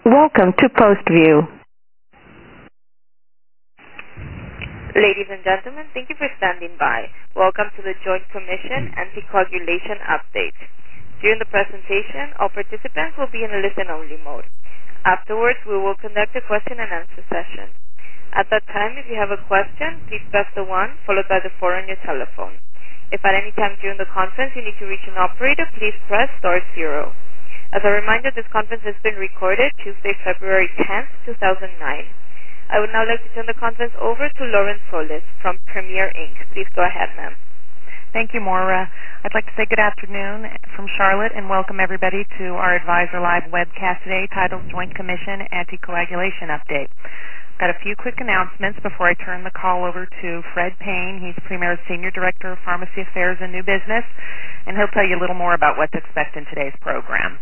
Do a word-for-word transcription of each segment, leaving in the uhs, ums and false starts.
Welcome to PostView. Ladies and gentlemen, thank you for standing by. Welcome to the Joint Commission Anticoagulation Update. During the presentation, all participants will be in a listen-only mode. Afterwards, we will conduct a question and answer session. At that time, if you have a question, please press the one followed by the four on your telephone. If at any time during the conference you need to reach an operator, please press star zero. As a reminder, this conference has been recorded Tuesday, February tenth, two thousand nine. I would now like to turn the conference over to Lauren Solis from Premier Incorporated. Please go ahead, ma'am. Thank you, Maura. I'd like to say good afternoon from Charlotte and welcome everybody to our Advisor Live webcast today titled Joint Commission Anticoagulation Update. I've got a few quick announcements before I turn the call over to Fred Payne. He's Premier's Senior Director of Pharmacy Affairs and New Business, and he'll tell you a little more about what to expect in today's program.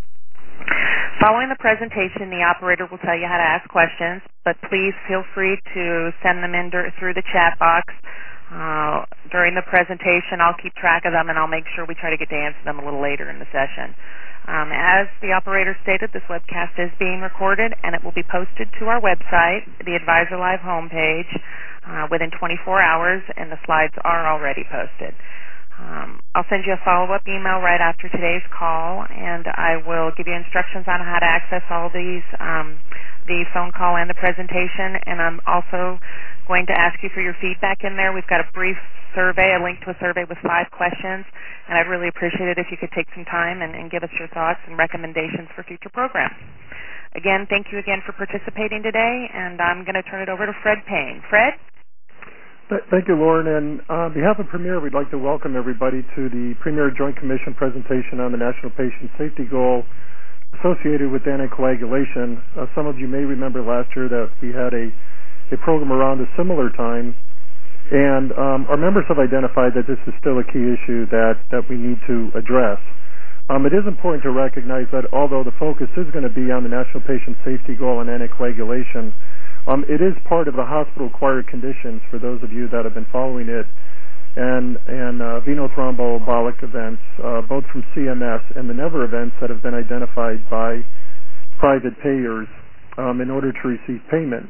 Following the presentation, the operator will tell you how to ask questions, but please feel free to send them in through the chat box. Uh, during the presentation, I'll keep track of them, and I'll make sure we try to get to answer them a little later in the session. Um, as the operator stated, this webcast is being recorded, and it will be posted to our website, the Advisor Live homepage, uh, within twenty-four hours, and the slides are already posted. Um, I'll send you a follow-up email right after today's call, and I will give you instructions on how to access all these, um, the phone call and the presentation, and I'm also going to ask you for your feedback in there. We've got a brief survey, a link to a survey with five questions, and I'd really appreciate it if you could take some time and, and give us your thoughts and recommendations for future programs. Again, thank you again for participating today, and I'm going to turn it over to Fred Payne. Fred? Thank you, Lauren. And on behalf of Premier, we'd like to welcome everybody to the Premier Joint Commission presentation on the National Patient Safety Goal associated with anticoagulation. Uh, some of you may remember last year that we had a, a program around a similar time, and um, our members have identified that this is still a key issue that, that we need to address. Um, it is important to recognize that although the focus is going to be on the National Patient Safety Goal and anticoagulation, Um, it is part of the hospital-acquired conditions for those of you that have been following it, and, and uh, venothromboembolic events, uh, both from C M S and the never events that have been identified by private payers um, in order to receive payment.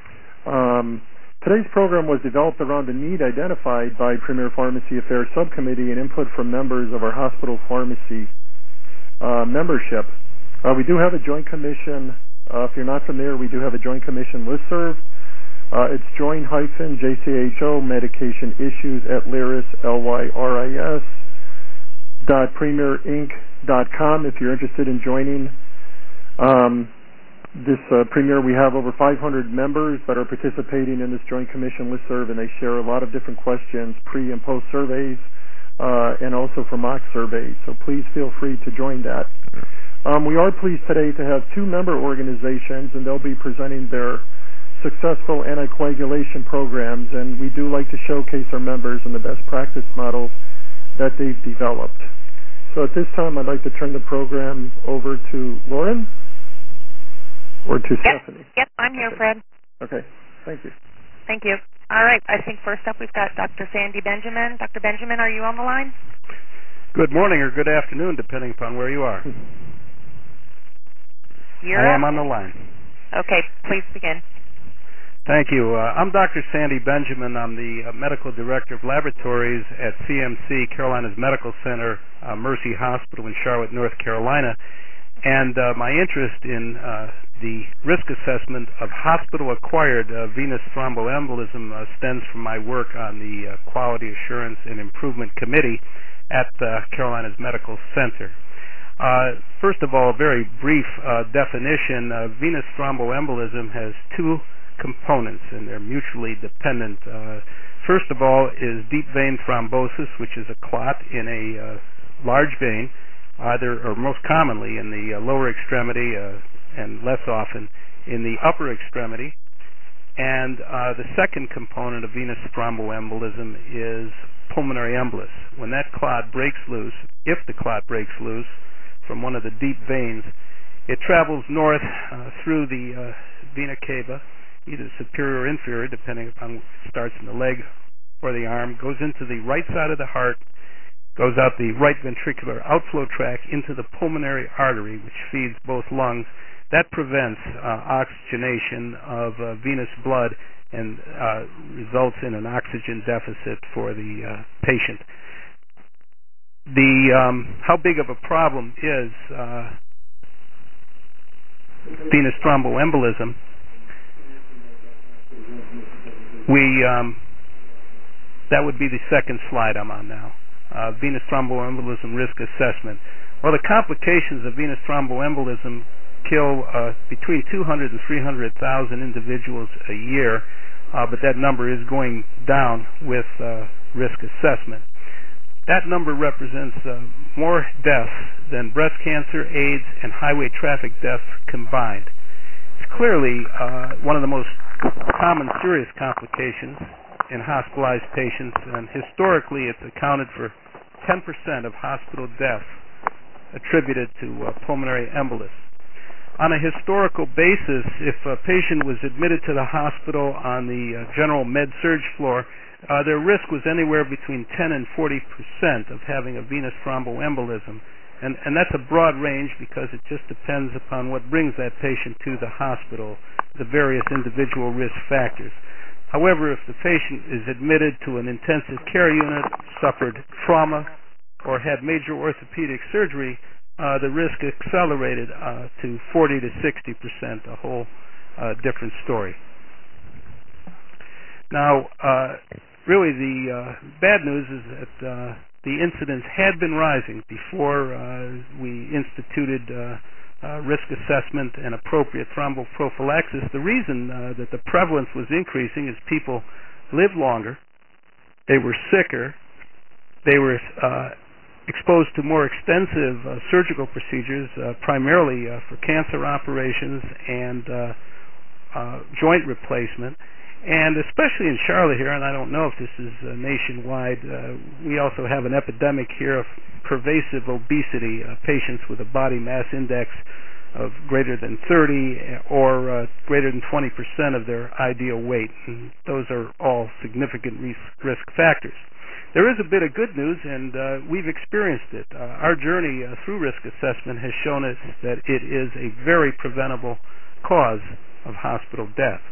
Um, today's program was developed around the need identified by Premier Pharmacy Affairs Subcommittee and input from members of our hospital pharmacy uh, membership. Uh, we do have a Joint Commission. Uh, if you're not familiar, we do have a Joint Commission listserv. Uh, it's joint hyphen J C H O medication issues at Lyris, L Y R I S, dot premier inc dot com if you're interested in joining um, this uh, Premier. We have over five hundred members that are participating in this Joint Commission listserv, and they share a lot of different questions, pre- and post surveys, uh, and also for mock surveys. So please feel free to join that. Um, we are pleased today to have two member organizations, and they'll be presenting their successful anticoagulation programs, and we do like to showcase our members and the best practice models that they've developed. So at this time, I'd like to turn the program over to Lauren or to Yep. Stephanie. Yep, I'm here, Okay. Fred. Okay, thank you. Thank you. All right, I think first up we've got Doctor Sandy Benjamin. Doctor Benjamin, are you on the line? Good morning or good afternoon, depending upon where you are. You're I up. am on the line. Okay, please begin. Thank you. Uh, I'm Doctor Sandy Benjamin. I'm the uh, Medical Director of Laboratories at C M C, Carolinas Medical Center, uh, Mercy Hospital in Charlotte, North Carolina. And uh, my interest in uh, the risk assessment of hospital-acquired uh, venous thromboembolism uh, stems from my work on the uh, Quality Assurance and Improvement Committee at uh, Carolinas Medical Center. Uh, first of all, a very brief uh, definition. Uh, venous thromboembolism has two components, and they're mutually dependent. Uh, first of all is deep vein thrombosis, which is a clot in a uh, large vein, either or most commonly in the uh, lower extremity uh, and less often in the upper extremity. And uh, the second component of venous thromboembolism is pulmonary embolus. When that clot breaks loose, if the clot breaks loose from one of the deep veins, it travels north uh, through the uh, vena cava, either superior or inferior, depending upon it starts in the leg or the arm, goes into the right side of the heart, goes out the right ventricular outflow tract into the pulmonary artery, which feeds both lungs, that prevents uh, oxygenation of uh, venous blood and uh, results in an oxygen deficit for the uh, patient. The um, how big of a problem is uh, venous thromboembolism? We um, that would be the second slide I'm on now. Uh, venous thromboembolism risk assessment. Well, the complications of venous thromboembolism kill uh, between two hundred and three hundred thousand individuals a year, uh, but that number is going down with uh, risk assessment. That number represents uh, more deaths than breast cancer, AIDS, and highway traffic deaths combined. It's clearly uh, one of the most common serious complications in hospitalized patients, and historically it's accounted for ten percent of hospital deaths attributed to uh, pulmonary embolus. On a historical basis, if a patient was admitted to the hospital on the uh, general med-surg floor, uh, their risk was anywhere between ten and forty percent of having a venous thromboembolism. And, and that's a broad range because it just depends upon what brings that patient to the hospital, the various individual risk factors. However, if the patient is admitted to an intensive care unit, suffered trauma, or had major orthopedic surgery, uh, the risk accelerated uh, to forty to sixty percent, a whole uh, different story. Now, uh, really the uh, bad news is that uh, the incidence had been rising before uh, we instituted uh, uh, risk assessment and appropriate thromboprophylaxis. The reason uh, that the prevalence was increasing is people lived longer, they were sicker, they were uh, exposed to more extensive uh, surgical procedures, uh, primarily uh, for cancer operations and uh, uh, joint replacement. And especially in Charlotte here, and I don't know if this is uh, nationwide, uh, we also have an epidemic here of pervasive obesity, uh, patients with a body mass index of greater than thirty or uh, greater than twenty percent of their ideal weight. And those are all significant risk, risk factors. There is a bit of good news, and uh, we've experienced it. Uh, our journey uh, through risk assessment has shown us that it is a very preventable cause of hospital death.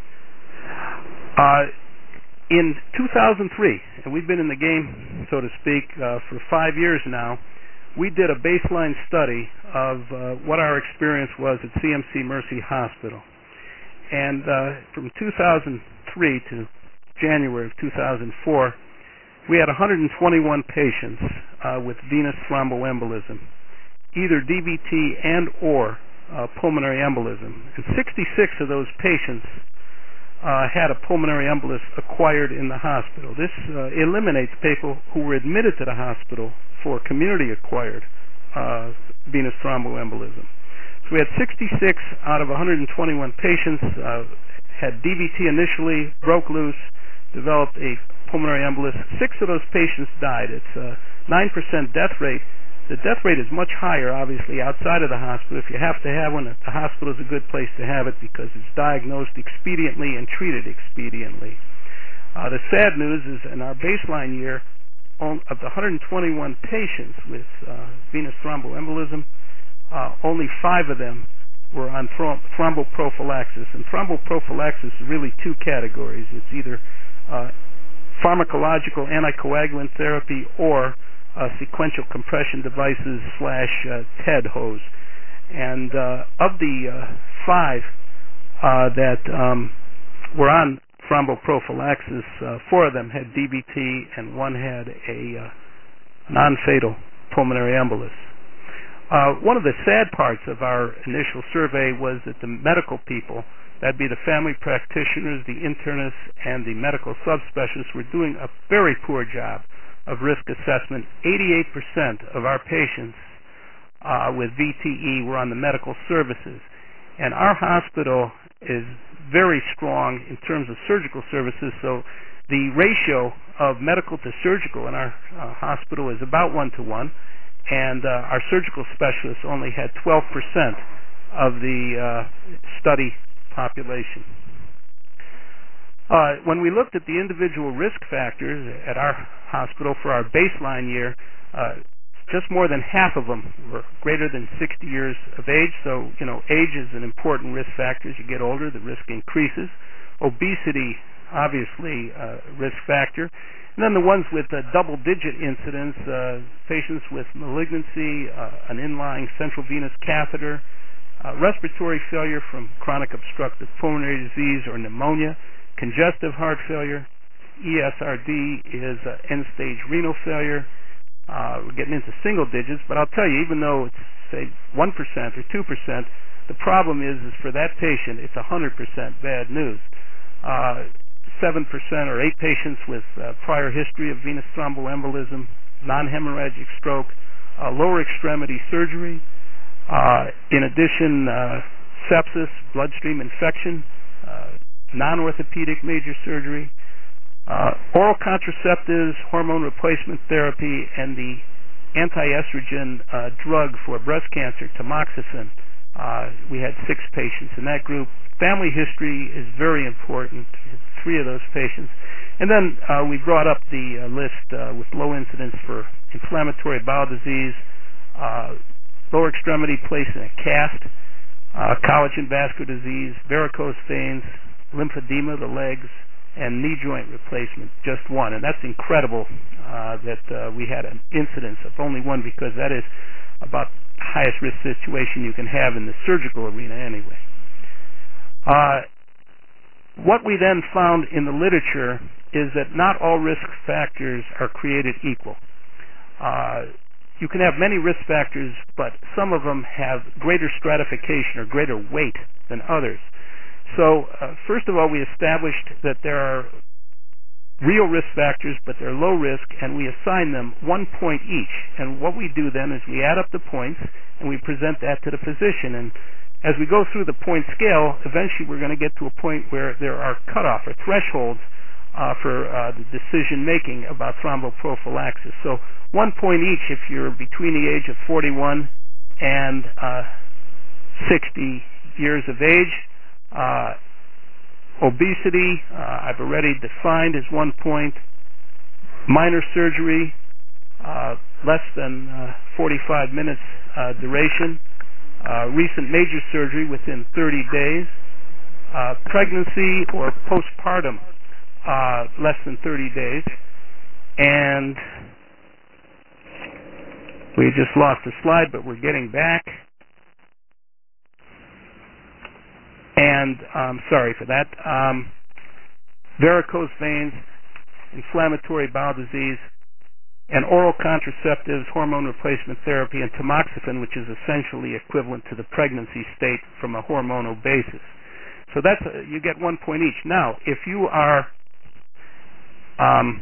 Uh, in two thousand three, and we've been in the game, so to speak, uh, for five years now, we did a baseline study of uh, what our experience was at C M C Mercy Hospital. And uh, from two thousand three to January of two thousand four, we had one hundred twenty-one patients uh, with venous thromboembolism, either D V T and or uh, pulmonary embolism. And sixty-six of those patients uh, had a pulmonary embolus acquired in the hospital. This uh, eliminates people who were admitted to the hospital for community-acquired uh, venous thromboembolism. So we had sixty-six out of one hundred twenty-one patients uh, had D V T initially, broke loose, developed a pulmonary embolus. Six of those patients died. It's a nine percent death rate. The death rate is much higher, obviously, outside of the hospital. If you have to have one, the hospital is a good place to have it because it's diagnosed expediently and treated expediently. Uh, the sad news is in our baseline year, on, of the one hundred twenty-one patients with uh, venous thromboembolism, uh, only five of them were on throm- thromboprophylaxis. And thromboprophylaxis is really two categories. It's either uh, pharmacological anticoagulant therapy or uh, sequential compression devices slash uh, T E D hose. And uh, of the uh, five uh, that um, were on thromboprophylaxis, uh, four of them had D V T and one had a uh, non-fatal pulmonary embolus. Uh, one of the sad parts of our initial survey was that the medical people, that'd be the family practitioners, the internists, and the medical subspecialists, were doing a very poor job of risk assessment. eighty-eight percent of our patients uh, with V T E were on the medical services. And our hospital is very strong in terms of surgical services, so the ratio of medical to surgical in our uh, hospital is about one to one, and uh, our surgical specialists only had twelve percent of the uh, study population. Uh, when we looked at the individual risk factors at our hospital for our baseline year, uh, just more than half of them were greater than sixty years of age. So, you know, age is an important risk factor. As you get older, the risk increases. Obesity, obviously, a risk factor. And then the ones with uh, double-digit incidence, uh, patients with malignancy, uh, an inlying central venous catheter, uh, respiratory failure from chronic obstructive pulmonary disease or pneumonia, congestive heart failure, E S R D is uh, end-stage renal failure. Uh, we're getting into single digits, but I'll tell you, even though it's, say, one percent or two percent, the problem is, is for that patient, it's one hundred percent bad news. Uh, seven percent or eight patients with uh, prior history of venous thromboembolism, non-hemorrhagic stroke, uh, lower extremity surgery. Uh, in addition, uh, sepsis, bloodstream infection, uh, non-orthopedic major surgery, uh, oral contraceptives, hormone replacement therapy, and the anti-estrogen uh, drug for breast cancer, tamoxifen. Uh, we had six patients in that group. Family history is very important, three of those patients. And then uh, we brought up the uh, list uh, with low incidence for inflammatory bowel disease, uh, lower extremity placed in a cast, uh, collagen vascular disease, varicose veins, lymphedema of the legs, and knee joint replacement, just one. And that's incredible uh, that uh, we had an incidence of only one, because that is about the highest risk situation you can have in the surgical arena anyway. Uh, what we then found in the literature is that not all risk factors are created equal. Uh, you can have many risk factors, but some of them have greater stratification or greater weight than others. So, uh, first of all, we established that there are real risk factors, but they're low risk, and we assign them one point each. And what we do then is we add up the points, and we present that to the physician. And as we go through the point scale, eventually we're going to get to a point where there are cutoff or thresholds uh, for uh, the decision-making about thromboprophylaxis. So one point each if you're between the age of forty-one and uh, sixty years of age. Uh, obesity, uh, I've already defined as one point. Minor surgery, uh, less than uh, forty-five minutes uh, duration. Uh, recent major surgery within thirty days. Uh, pregnancy or postpartum, uh, less than thirty days. And we just lost the slide, but we're getting back. And um, sorry for that. Um, varicose veins, inflammatory bowel disease, and oral contraceptives, hormone replacement therapy, and tamoxifen, which is essentially equivalent to the pregnancy state from a hormonal basis. So that's a, you get one point each. Now, if you are um,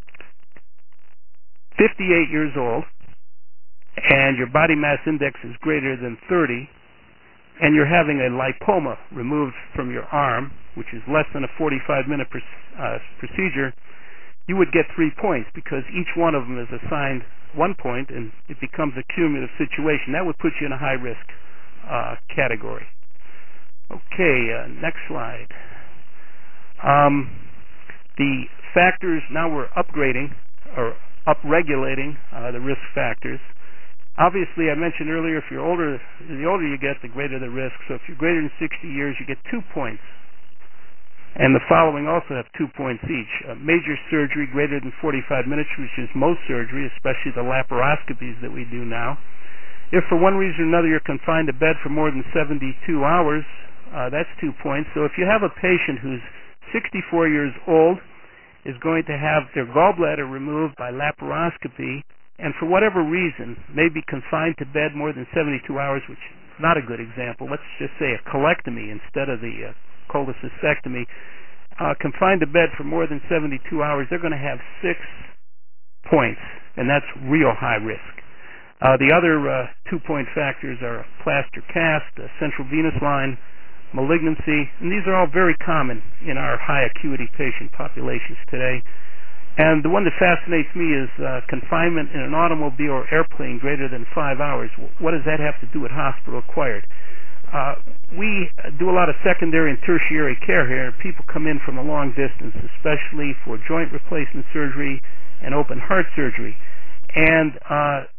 fifty-eight years old and your body mass index is greater than thirty, and you're having a lipoma removed from your arm, which is less than a forty-five minute pr- uh, procedure, you would get three points because each one of them is assigned one point, and it becomes a cumulative situation. That would put you in a high-risk uh, category. Okay, uh, next slide. Um, the factors, now we're upgrading or upregulating uh, the risk factors. Obviously, I mentioned earlier, if you're older, the older you get, the greater the risk. So if you're greater than sixty years, you get two points. And the following also have two points each. Uh, major surgery greater than forty-five minutes, which is most surgery, especially the laparoscopies that we do now. If for one reason or another you're confined to bed for more than seventy-two hours, uh, that's two points. So if you have a patient who's sixty-four years old, is going to have their gallbladder removed by laparoscopy, and for whatever reason may be confined to bed more than seventy-two hours, which is not a good example. Let's just say a colectomy instead of the uh, cholecystectomy, uh, confined to bed for more than seventy-two hours, they're going to have six points, and that's real high risk. Uh, the other uh, two-point factors are plaster cast, uh, central venous line, malignancy, and these are all very common in our high acuity patient populations today. And the one that fascinates me is uh, confinement in an automobile or airplane greater than five hours. What does that have to do with hospital acquired? Uh, we do a lot of secondary and tertiary care here. People come in from a long distance, especially for joint replacement surgery and open heart surgery. And uh,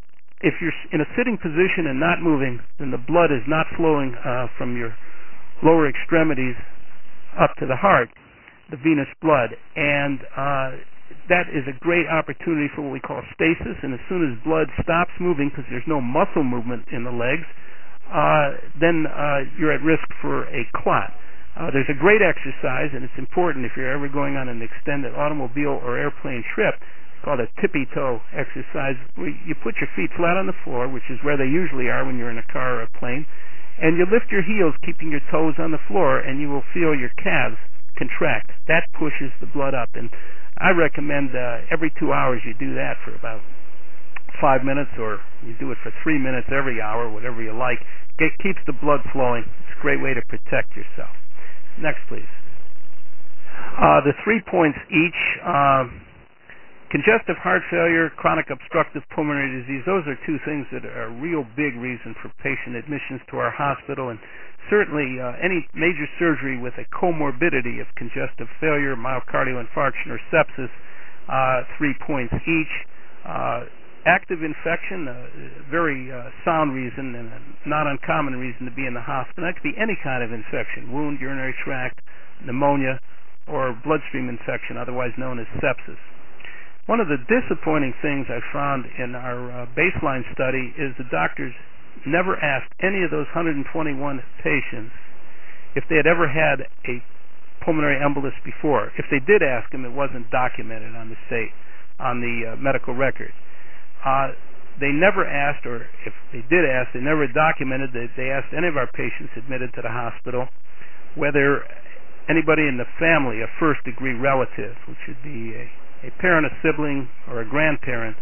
if you're in a sitting position and not moving, then the blood is not flowing uh, from your lower extremities up to the heart, the venous blood, and uh, that is a great opportunity for what we call stasis. And as soon as blood stops moving, because there's no muscle movement in the legs, uh, then uh, you're at risk for a clot. Uh, there's a great exercise, and it's important if you're ever going on an extended automobile or airplane trip. It's called a tippy toe exercise, where you put your feet flat on the floor, which is where they usually are when you're in a car or a plane, and you lift your heels, keeping your toes on the floor, and you will feel your calves contract. That pushes the blood up, and I recommend uh, every two hours you do that for about five minutes, or you do it for three minutes every hour, whatever you like. It keeps the blood flowing. It's a great way to protect yourself. Next, please. Uh, the three points each. Uh, congestive heart failure, chronic obstructive pulmonary disease, those are two things that are a real big reason for patient admissions to our hospital, and certainly uh, any major surgery with a comorbidity of congestive failure, myocardial infarction, or sepsis, uh, three points each. Uh, active infection, a very uh, sound reason and a not uncommon reason to be in the hospital. That could be any kind of infection, wound, urinary tract, pneumonia, or bloodstream infection, otherwise known as sepsis. One of the disappointing things I found in our uh, baseline study is the doctors never asked any of those one hundred twenty-one patients if they had ever had a pulmonary embolus before. If they did ask them, it wasn't documented on the state, on the uh, medical record. Uh, they never asked, or if they did ask, they never documented that they asked any of our patients admitted to the hospital whether anybody in the family, a first-degree relative, which would be a a parent, a sibling, or a grandparent,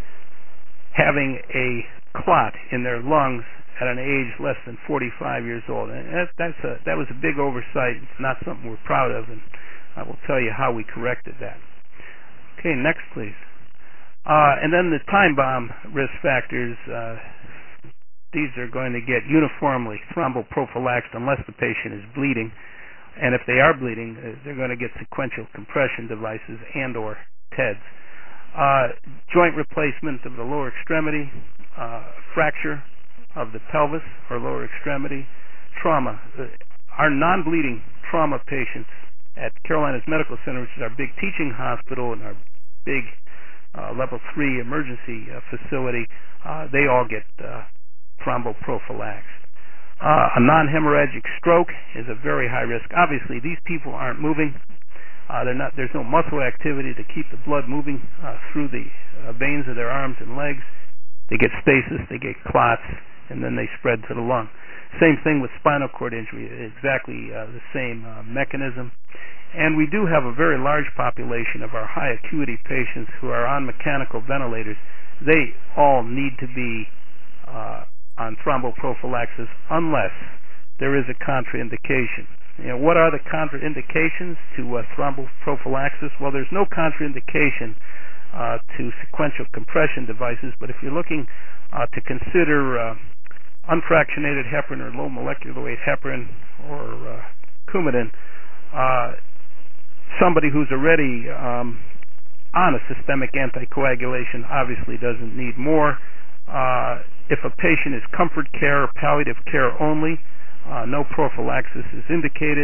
having a clot in their lungs at an age less than forty-five years old. And that, that's a, that was a big oversight. It's not something we're proud of, and I will tell you how we corrected that. Okay, next, please. Uh, and then the time bomb risk factors, uh, these are going to get uniformly thromboprophylaxed unless the patient is bleeding. And if they are bleeding, uh, they're going to get sequential compression devices and or T E Ds. Uh, joint replacement of the lower extremity, uh, fracture of the pelvis or lower extremity, trauma. Uh, our non-bleeding trauma patients at Carolinas Medical Center, which is our big teaching hospital and our big uh, level three emergency uh, facility, uh, they all get uh, thromboprophylaxed. Uh, a non-hemorrhagic stroke is a very high risk. Obviously, these people aren't moving. Uh, they're not, there's no muscle activity to keep the blood moving uh, through the uh, veins of their arms and legs. They get stasis, they get clots, and then they spread to the lung. Same thing with spinal cord injury, exactly uh, the same uh, mechanism. And we do have a very large population of our high acuity patients who are on mechanical ventilators. They all need to be uh, on thromboprophylaxis unless there is a contraindication. You know, what are the contraindications to uh, thromboprophylaxis? Well, there's no contraindication uh, to sequential compression devices, but if you're looking uh, to consider uh, unfractionated heparin or low molecular weight heparin or uh, Coumadin, uh, somebody who's already um, on a systemic anticoagulation obviously doesn't need more. Uh, if a patient is comfort care or palliative care only, Uh, no prophylaxis is indicated.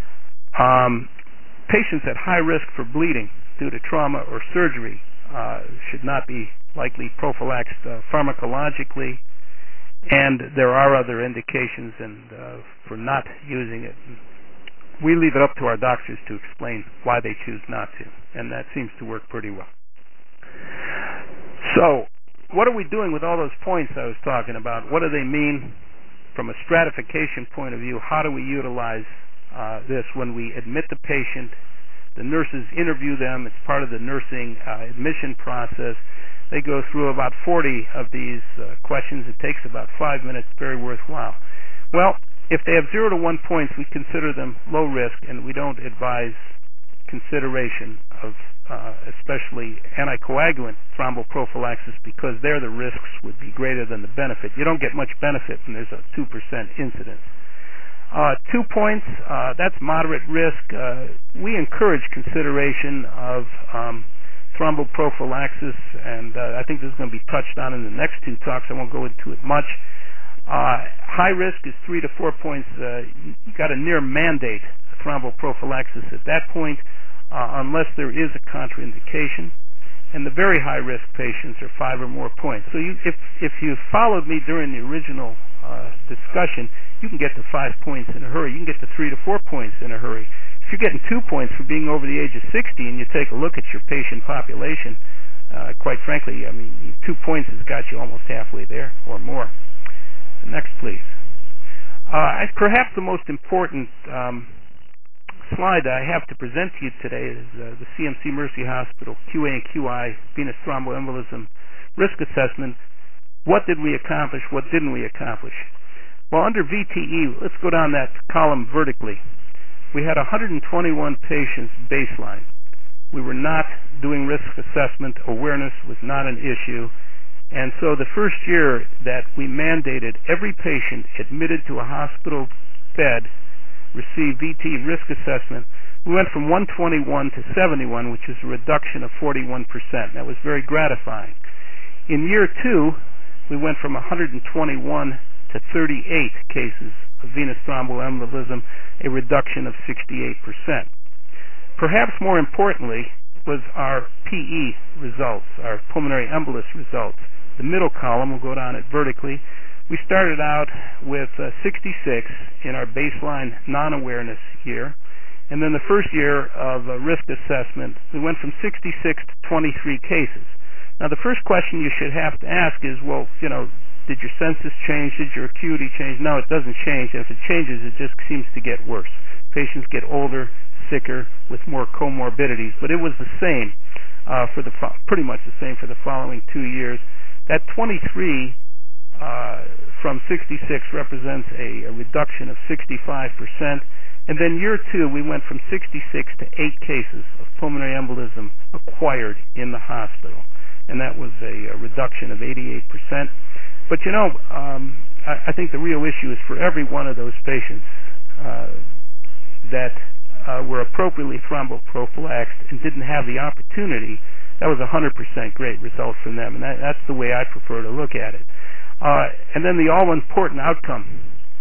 Um, patients at high risk for bleeding due to trauma or surgery uh, should not be likely prophylaxed uh, pharmacologically, and there are other indications and uh, for not using it. We leave it up to our doctors to explain why they choose not to, and that seems to work pretty well. So, what are we doing with all those points I was talking about? What do they mean? From a stratification point of view, how do we utilize uh, this when we admit the patient? The nurses interview them. It's part of the nursing uh, admission process. They go through about forty of these uh, questions. It takes about five minutes, very worthwhile. Well, if they have zero to one points, we consider them low risk, and we don't advise consideration of uh, especially anticoagulant thromboprophylaxis because there the risks would be greater than the benefit. You don't get much benefit when there's a two percent incidence. Uh, two points, uh, that's moderate risk. Uh, we encourage consideration of um, thromboprophylaxis, and uh, I think this is going to be touched on in the next two talks. I won't go into it much. Uh, high risk is three to four points. Uh, you got a near mandate thromboprophylaxis at that point, uh, unless there is a contraindication. And the very high risk patients are five or more points. So you, if if you followed me during the original uh, discussion, you can get to five points in a hurry. You can get to three to four points in a hurry. If you're getting two points for being over the age of sixty, and you take a look at your patient population, uh, quite frankly, I mean, two points has got you almost halfway there or more. Next, please. Uh, perhaps the most important um, slide I have to present to you today is uh, the C M C Mercy Hospital Q A and Q I venous thromboembolism risk assessment. What did we accomplish? What didn't we accomplish? Well, under V T E, let's go down that column vertically. We had one hundred twenty-one patients baseline. We were not doing risk assessment. Awareness was not an issue. And so the first year that we mandated every patient admitted to a hospital bed receive V T risk assessment, we went from one twenty-one to seventy-one, which is a reduction of forty-one percent. That was very gratifying. In year two, we went from one hundred twenty-one to thirty-eight cases of venous thromboembolism, a reduction of sixty-eight percent. Perhaps more importantly was our P E results, our pulmonary embolus results. The middle column, we'll go down it vertically. We started out with uh, sixty-six in our baseline non-awareness year. And then the first year of uh, risk assessment, we went from sixty-six to twenty-three cases. Now, the first question you should have to ask is, well, you know, did your census change? Did your acuity change? No, it doesn't change. And if it changes, it just seems to get worse. Patients get older, sicker, with more comorbidities. But it was the same, uh, for the fo- pretty much the same for the following two years. That twenty-three uh, from sixty-six represents a, a reduction of sixty-five percent. And then year two, we went from sixty-six to eight cases of pulmonary embolism acquired in the hospital. And that was a, a reduction of eighty-eight percent. But, you know, um, I, I think the real issue is for every one of those patients uh, that uh, were appropriately thromboprophylaxed and didn't have the opportunity, that was a one hundred percent great result from them, and that, that's the way I prefer to look at it. Uh, and then the all-important outcome.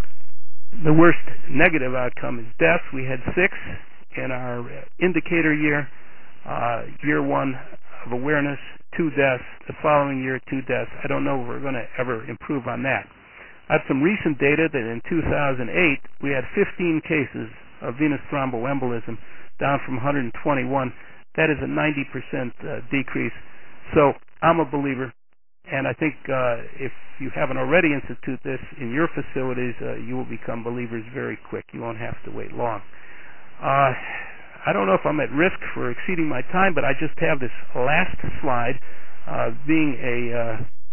The worst negative outcome is deaths. We had six in our indicator year. Uh, year one of awareness, two deaths. The following year, two deaths. I don't know if we're going to ever improve on that. I have some recent data that in two thousand eight, we had fifteen cases of venous thromboembolism, down from one hundred twenty-one. That is a ninety percent uh, decrease. So I'm a believer, and I think uh, if you haven't already instituted this in your facilities, uh, you will become believers very quick. You won't have to wait long. Uh, I don't know if I'm at risk for exceeding my time, but I just have this last slide. Uh, being a uh,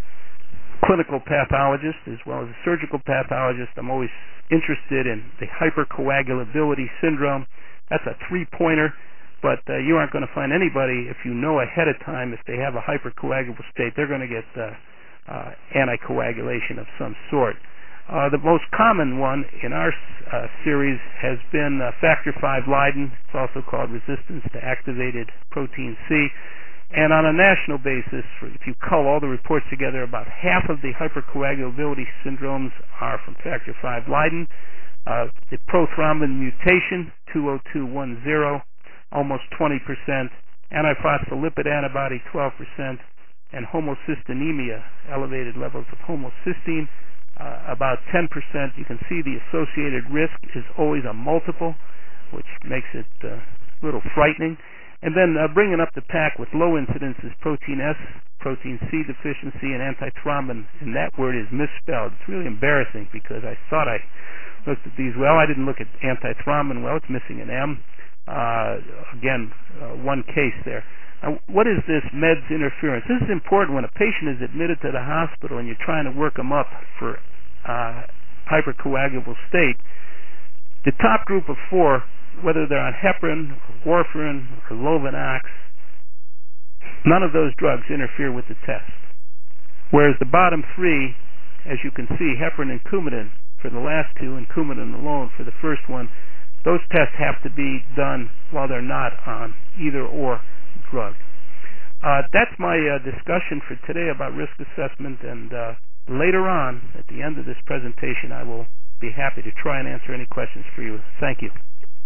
clinical pathologist as well as a surgical pathologist, I'm always interested in the hypercoagulability syndrome. That's a three-pointer. But uh, you aren't going to find anybody, if you know ahead of time, if they have a hypercoagulable state, they're going to get uh, uh, anticoagulation of some sort. Uh, the most common one in our uh, series has been uh, factor five Leiden. It's also called resistance to activated protein C. And on a national basis, if you cull all the reports together, about half of the hypercoagulability syndromes are from factor five Leiden. Uh, the prothrombin mutation, two oh two one zero, almost twenty percent, antiphospholipid antibody, twelve percent, and homocystinemia, elevated levels of homocysteine, uh, about ten percent. You can see the associated risk is always a multiple, which makes it uh, a little frightening. And then uh, bringing up the pack with low incidence is protein S, protein C deficiency, and antithrombin, and that word is misspelled. It's really embarrassing because I thought I looked at these well. I didn't look at antithrombin well. It's missing an M. Uh, again, uh, one case there. Now, what is this meds interference? This is important when a patient is admitted to the hospital and you're trying to work them up for uh, hypercoagulable state. The top group of four, whether they're on heparin, or warfarin, or Lovenox, none of those drugs interfere with the test. Whereas the bottom three, as you can see, heparin and Coumadin for the last two, and Coumadin alone for the first one, those tests have to be done while they're not on either or drug. Uh, that's my uh, discussion for today about risk assessment, and uh, later on, at the end of this presentation, I will be happy to try and answer any questions for you. Thank you.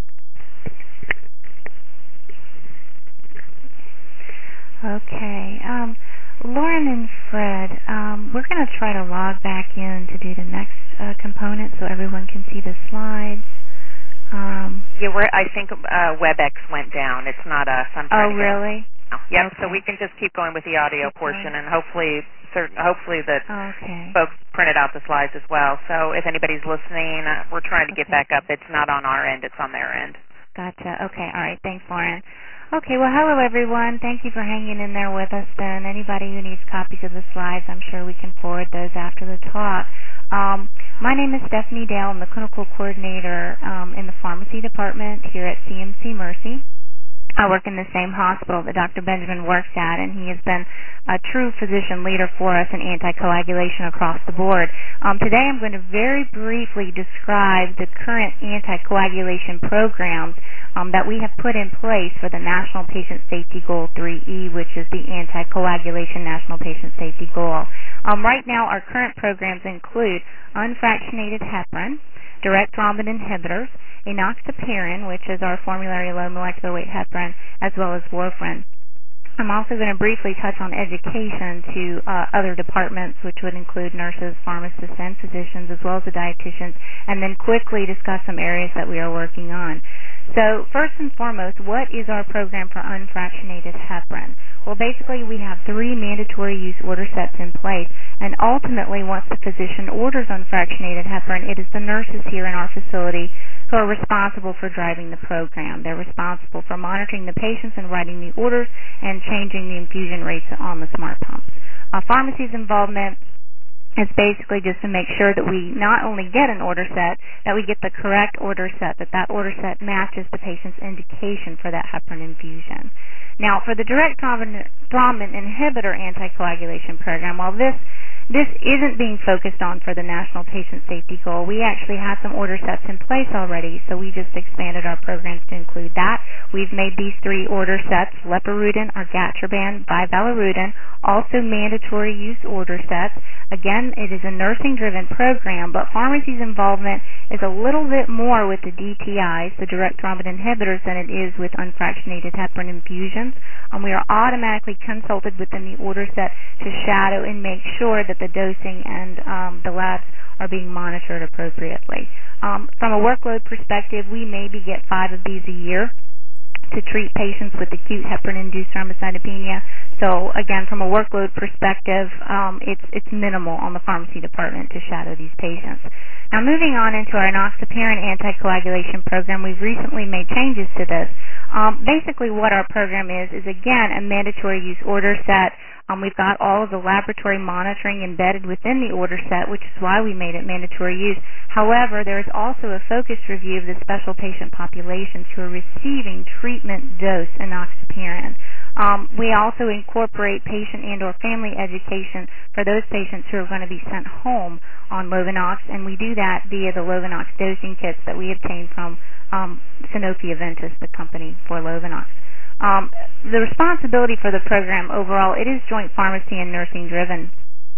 Okay. Um, Lauren and Fred, um, we're going to try to log back in to do the next uh, component so everyone can see the slides. Um, yeah, we're, I think uh, WebEx went down. It's not us. I'm trying oh, to really? Yep. Okay. So we can just keep going with the audio keep portion, going. and hopefully, certain, hopefully that okay. folks printed out the slides as well. So if anybody's listening, uh, we're trying to okay. get back up. It's not on our end. It's on their end. Gotcha. Okay. All right. Thanks, Lauren. Okay. Well, hello, everyone. Thank you for hanging in there with us. Then anybody who needs copies of the slides, I'm sure we can forward those after the talk. Um, my name is Stephanie Dale. I'm the clinical coordinator um, in the pharmacy department here at C M C Mercy. I work in the same hospital that Doctor Benjamin works at, and he has been a true physician leader for us in anticoagulation across the board. Um, today I'm going to very briefly describe the current anticoagulation programs um, that we have put in place for the National Patient Safety Goal three E, which is the Anticoagulation National Patient Safety Goal. Um, right now our current programs include unfractionated heparin, direct thrombin inhibitors, enoxaparin, which is our formulary low molecular weight heparin, as well as warfarin. I'm also going to briefly touch on education to uh, other departments, which would include nurses, pharmacists, and physicians, as well as the dietitians, and then quickly discuss some areas that we are working on. So first and foremost, what is our program for unfractionated heparin? Well, basically we have three mandatory use order sets in place, and ultimately once the physician orders unfractionated heparin, it is the nurses here in our facility who are responsible for driving the program. They're responsible for monitoring the patients and writing the orders and changing the infusion rates on the smart pumps. Uh, pharmacy's involvement is basically just to make sure that we not only get an order set, that we get the correct order set, that that order set matches the patient's indication for that heparin infusion. Now, for the direct thrombin, thrombin inhibitor anticoagulation program, while this This isn't being focused on for the National Patient Safety Goal. We actually had some order sets in place already, so we just expanded our programs to include that. We've made these three order sets, lepirudin, argatroban, bivalirudin, also mandatory use order sets. Again, it is a nursing-driven program, but pharmacy's involvement is a little bit more with the D T Is, the direct thrombin inhibitors, than it is with unfractionated heparin infusions. Um, we are automatically consulted within the order set to shadow and make sure that the dosing and um, the labs are being monitored appropriately. Um, from a workload perspective, we maybe get five of these a year to treat patients with acute heparin-induced thrombocytopenia. So again, from a workload perspective, um, it's it's minimal on the pharmacy department to shadow these patients. Now moving on into our enoxaparin anticoagulation program, we've recently made changes to this. Um, basically what our program is, is again a mandatory use order set. Um, we've got all of the laboratory monitoring embedded within the order set, which is why we made it mandatory use. However, there is also a focused review of the special patient populations who are receiving treatment dose enoxaparin. Um, we also incorporate patient and or family education for those patients who are going to be sent home on Lovenox, and we do that via the Lovenox dosing kits that we obtain from um, Sanofi Aventis, the company for Lovenox. Um, the responsibility for the program overall, it is joint pharmacy and nursing driven.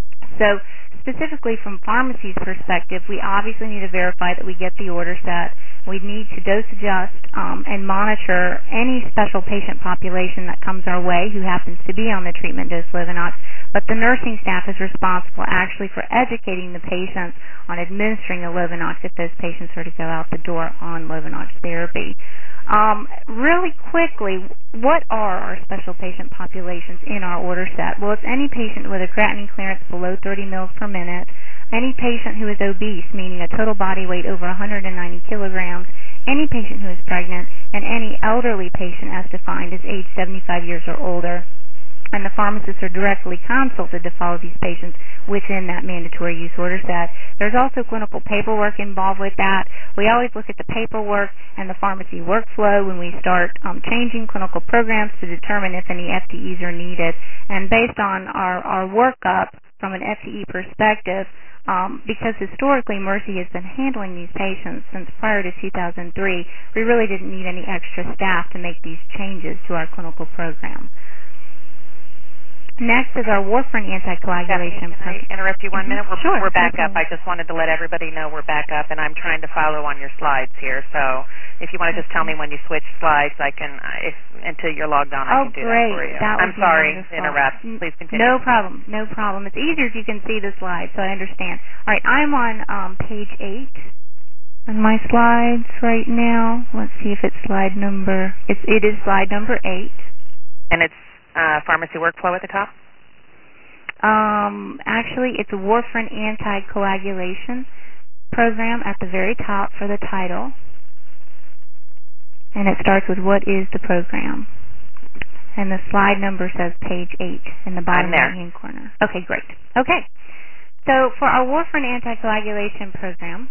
So specifically from pharmacy's perspective, we obviously need to verify that we get the order set. We need to dose adjust um, and monitor any special patient population that comes our way who happens to be on the treatment dose Lovenox. But the nursing staff is responsible actually for educating the patients on administering the Lovenox if those patients are to go out the door on Lovenox therapy. Um, really quickly, what are our special patient populations in our order set? Well, it's any patient with a creatinine clearance below thirty mils per minute, any patient who is obese, meaning a total body weight over one hundred ninety kilograms, any patient who is pregnant, and any elderly patient as defined as age seventy-five years or older. And the pharmacists are directly consulted to follow these patients within that mandatory use order set. There's also clinical paperwork involved with that. We always look at the paperwork and the pharmacy workflow when we start um, changing clinical programs to determine if any F T Es are needed. And based on our, our workup from an F T E perspective, um, because historically Mercy has been handling these patients since prior to two thousand three, we really didn't need any extra staff to make these changes to our clinical program. Next is our warfarin anticoagulation. Stephanie, can I interrupt you one minute? We're, sure. we're back no up. I just wanted to let everybody know we're back up, and I'm trying to follow on your slides here. So if you want to just tell me when you switch slides, I can, if until you're logged on, oh, I can do great. that for you. That I'm sorry wonderful. to interrupt. Please continue. No problem. No problem. It's easier if you can see the slides, so I understand. All right, I'm on um, page eight on my slides right now. Let's see if it's slide number. It's, it is slide number eight. And it's uh, pharmacy workflow at the top? Um, actually, it's a warfarin anticoagulation program at the very top for the title. And it starts with what is the program. And the slide number says page eight in the bottom right-hand corner. Okay, great. Okay. So for our warfarin anticoagulation program,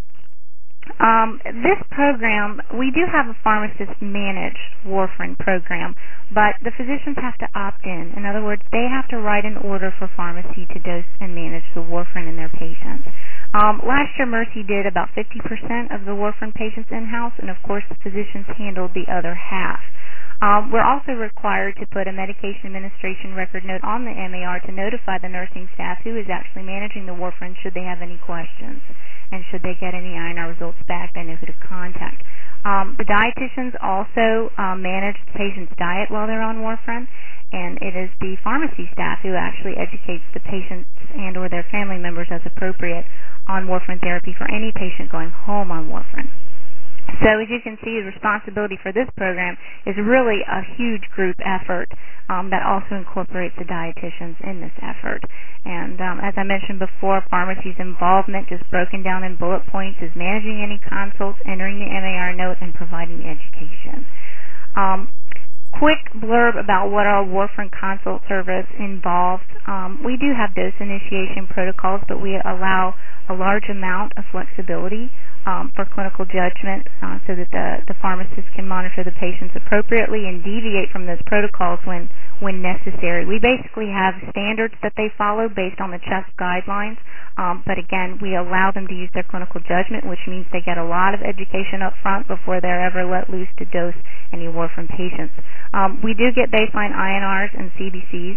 Um, this program, we do have a pharmacist-managed warfarin program, but the physicians have to opt in. In other words, they have to write an order for pharmacy to dose and manage the warfarin in their patients. Um, last year, Mercy did about fifty percent of the warfarin patients in-house, and of course, the physicians handled the other half. Um, we're also required to put a medication administration record note on the M A R to notify the nursing staff who is actually managing the warfarin should they have any questions. And should they get any I N R results back, they know who to contact. Um, the dietitians also um, manage the patient's diet while they're on warfarin, and it is the pharmacy staff who actually educates the patients and or their family members as appropriate on warfarin therapy for any patient going home on warfarin. So as you can see, the responsibility for this program is really a huge group effort um, that also incorporates the dietitians in this effort. And um, as I mentioned before, pharmacy's involvement, just broken down in bullet points, is managing any consults, entering the M A R note, and providing the education. Um, quick blurb about what our warfarin consult service involves. Um, we do have dose initiation protocols, but we allow a large amount of flexibility Um, for clinical judgment uh, so that the, the pharmacist can monitor the patients appropriately and deviate from those protocols when, when necessary. We basically have standards that they follow based on the C H E S P guidelines, um, but again, we allow them to use their clinical judgment, which means they get a lot of education up front before they're ever let loose to dose any warfarin patients. Um, we do get baseline I N Rs and C B Cs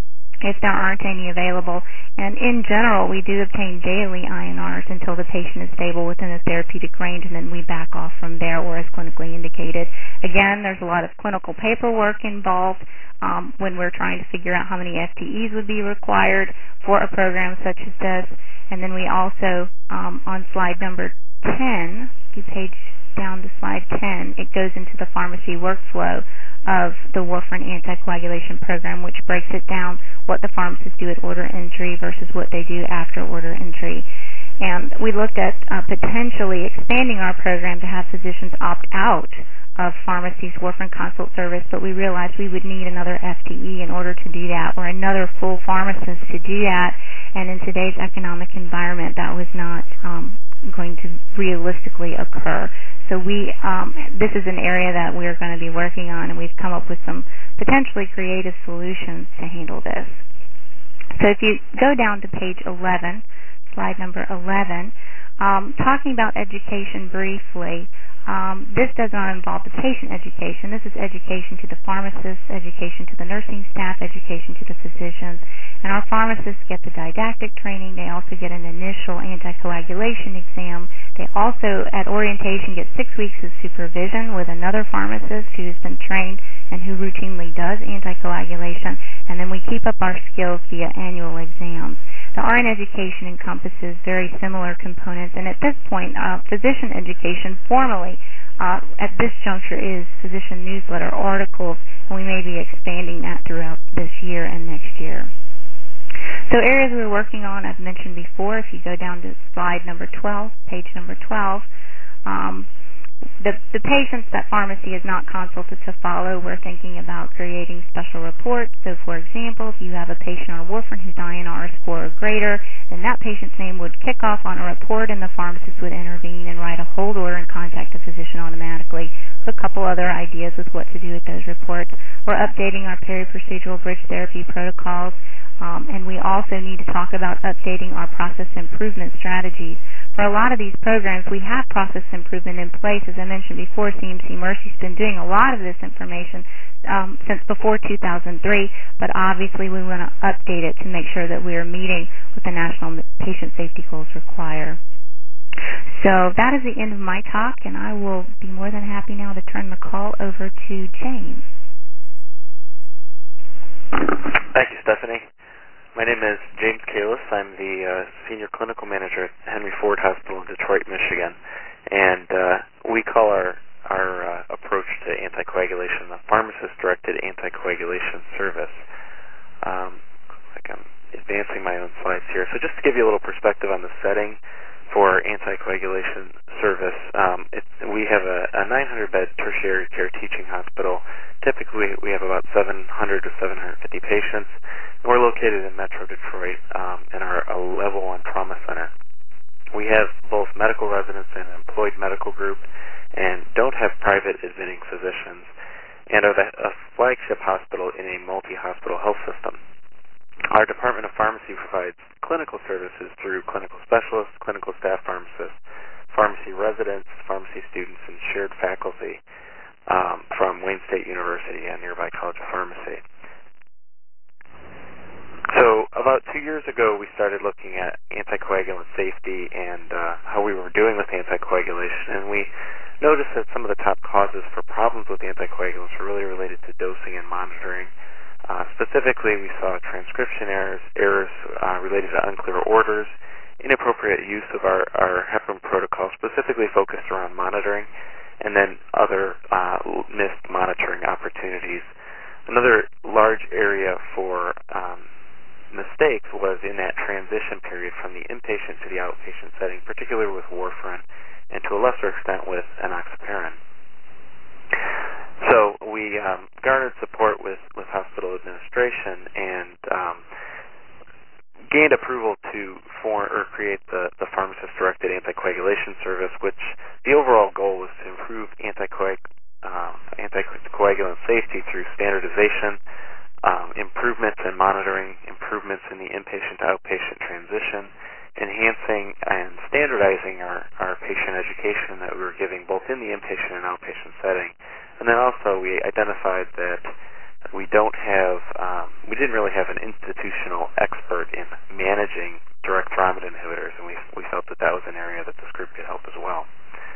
if there aren't any available. And in general, we do obtain daily I N Rs until the patient is stable within a therapeutic range, and then we back off from there or as clinically indicated. Again, there's a lot of clinical paperwork involved um, when we're trying to figure out how many F T Es would be required for a program such as this. And then we also, um, on slide number ten, if you page down to slide ten, it goes into the pharmacy workflow of the warfarin anticoagulation program, which breaks it down what the pharmacists do at order entry versus what they do after order entry. And we looked at uh, potentially expanding our program to have physicians opt out of pharmacy's warfarin consult service, but we realized we would need another F T E in order to do that, or another full pharmacist to do that, and in today's economic environment, that was not um, going to realistically occur. So we, um, this is an area that we're going to be working on, and we've come up with some potentially creative solutions to handle this. So if you go down to page eleven, slide number eleven, um, talking about education briefly, um, this does not involve the patient education. This is education to the pharmacists, education to the nursing staff, education to the physicians. And our pharmacists get the didactic training. They also get an initial anticoagulation exam. They also, at orientation, get six weeks of supervision with another pharmacist who has been trained and who routinely does anticoagulation. And then we keep up our skills via annual exams. The R N education encompasses very similar components, and at this point, uh, physician education formally uh, at this juncture is physician newsletter articles, and we may be expanding that throughout this year and next year. So areas we're working on, I've mentioned before. If you go down to slide number twelve, page number twelve, um, the, the patients that pharmacy is not consulted to follow, we're thinking about creating special reports. So, for example, if you have a patient on warfarin whose I N R is four or greater, then that patient's name would kick off on a report, and the pharmacist would intervene and write a hold order and contact the physician automatically. So a couple other ideas with what to do with those reports. We're updating our peri-procedural bridge therapy protocols. Um, and we also need to talk about updating our process improvement strategies. For a lot of these programs, we have process improvement in place. As I mentioned before, C M C Mercy's been doing a lot of this information um, since before two thousand three, but obviously we want to update it to make sure that we are meeting what the national patient safety goals require. So that is the end of my talk, and I will be more than happy now to turn the call over to James. Thank you, Stephanie. My name is James Kalis. I'm the uh, Senior Clinical Manager at Henry Ford Hospital in Detroit, Michigan. And uh, we call our, our uh, approach to anticoagulation the Pharmacist-Directed Anticoagulation Service. Um, like I'm advancing my own slides here. So just to give you a little perspective on the setting for our anticoagulation service, um, it, we have a, a nine hundred bed tertiary care teaching hospital. Typically, we have about seven hundred to seven hundred fifty patients. We're located in Metro Detroit um, in our a level one trauma center. We have both medical residents and an employed medical group, and don't have private admitting physicians, and are the, a flagship hospital in a multi-hospital health system. Our Department of Pharmacy provides clinical services through clinical specialists, clinical staff pharmacists, pharmacy residents, pharmacy students, and shared faculty um, from Wayne State University and nearby College of Pharmacy. So about two years ago, we started looking at anticoagulant safety and uh, how we were doing with anticoagulation, and we noticed that some of the top causes for problems with anticoagulants were really related to dosing and monitoring. Uh, specifically, we saw transcription errors, errors uh, related to unclear orders, inappropriate use of our, our heparin protocol, specifically focused around monitoring, and then other uh, missed monitoring opportunities. Another large area for um, mistakes was in that transition period from the inpatient to the outpatient setting, particularly with warfarin, and to a lesser extent with enoxaparin. So we um, garnered support with, with hospital administration and um, gained approval to form or create the, the pharmacist-directed anticoagulation service, which the overall goal was to improve anticoag, um, anticoagulant safety through standardization, um, improvements in monitoring, improvements in the inpatient to outpatient transition, enhancing and standardizing our, our patient education that we were giving both in the inpatient and outpatient setting. And then also we identified that we don't have, um, we didn't really have an institutional expert in managing direct thrombin inhibitors, and we, we felt that that was an area that this group could help as well.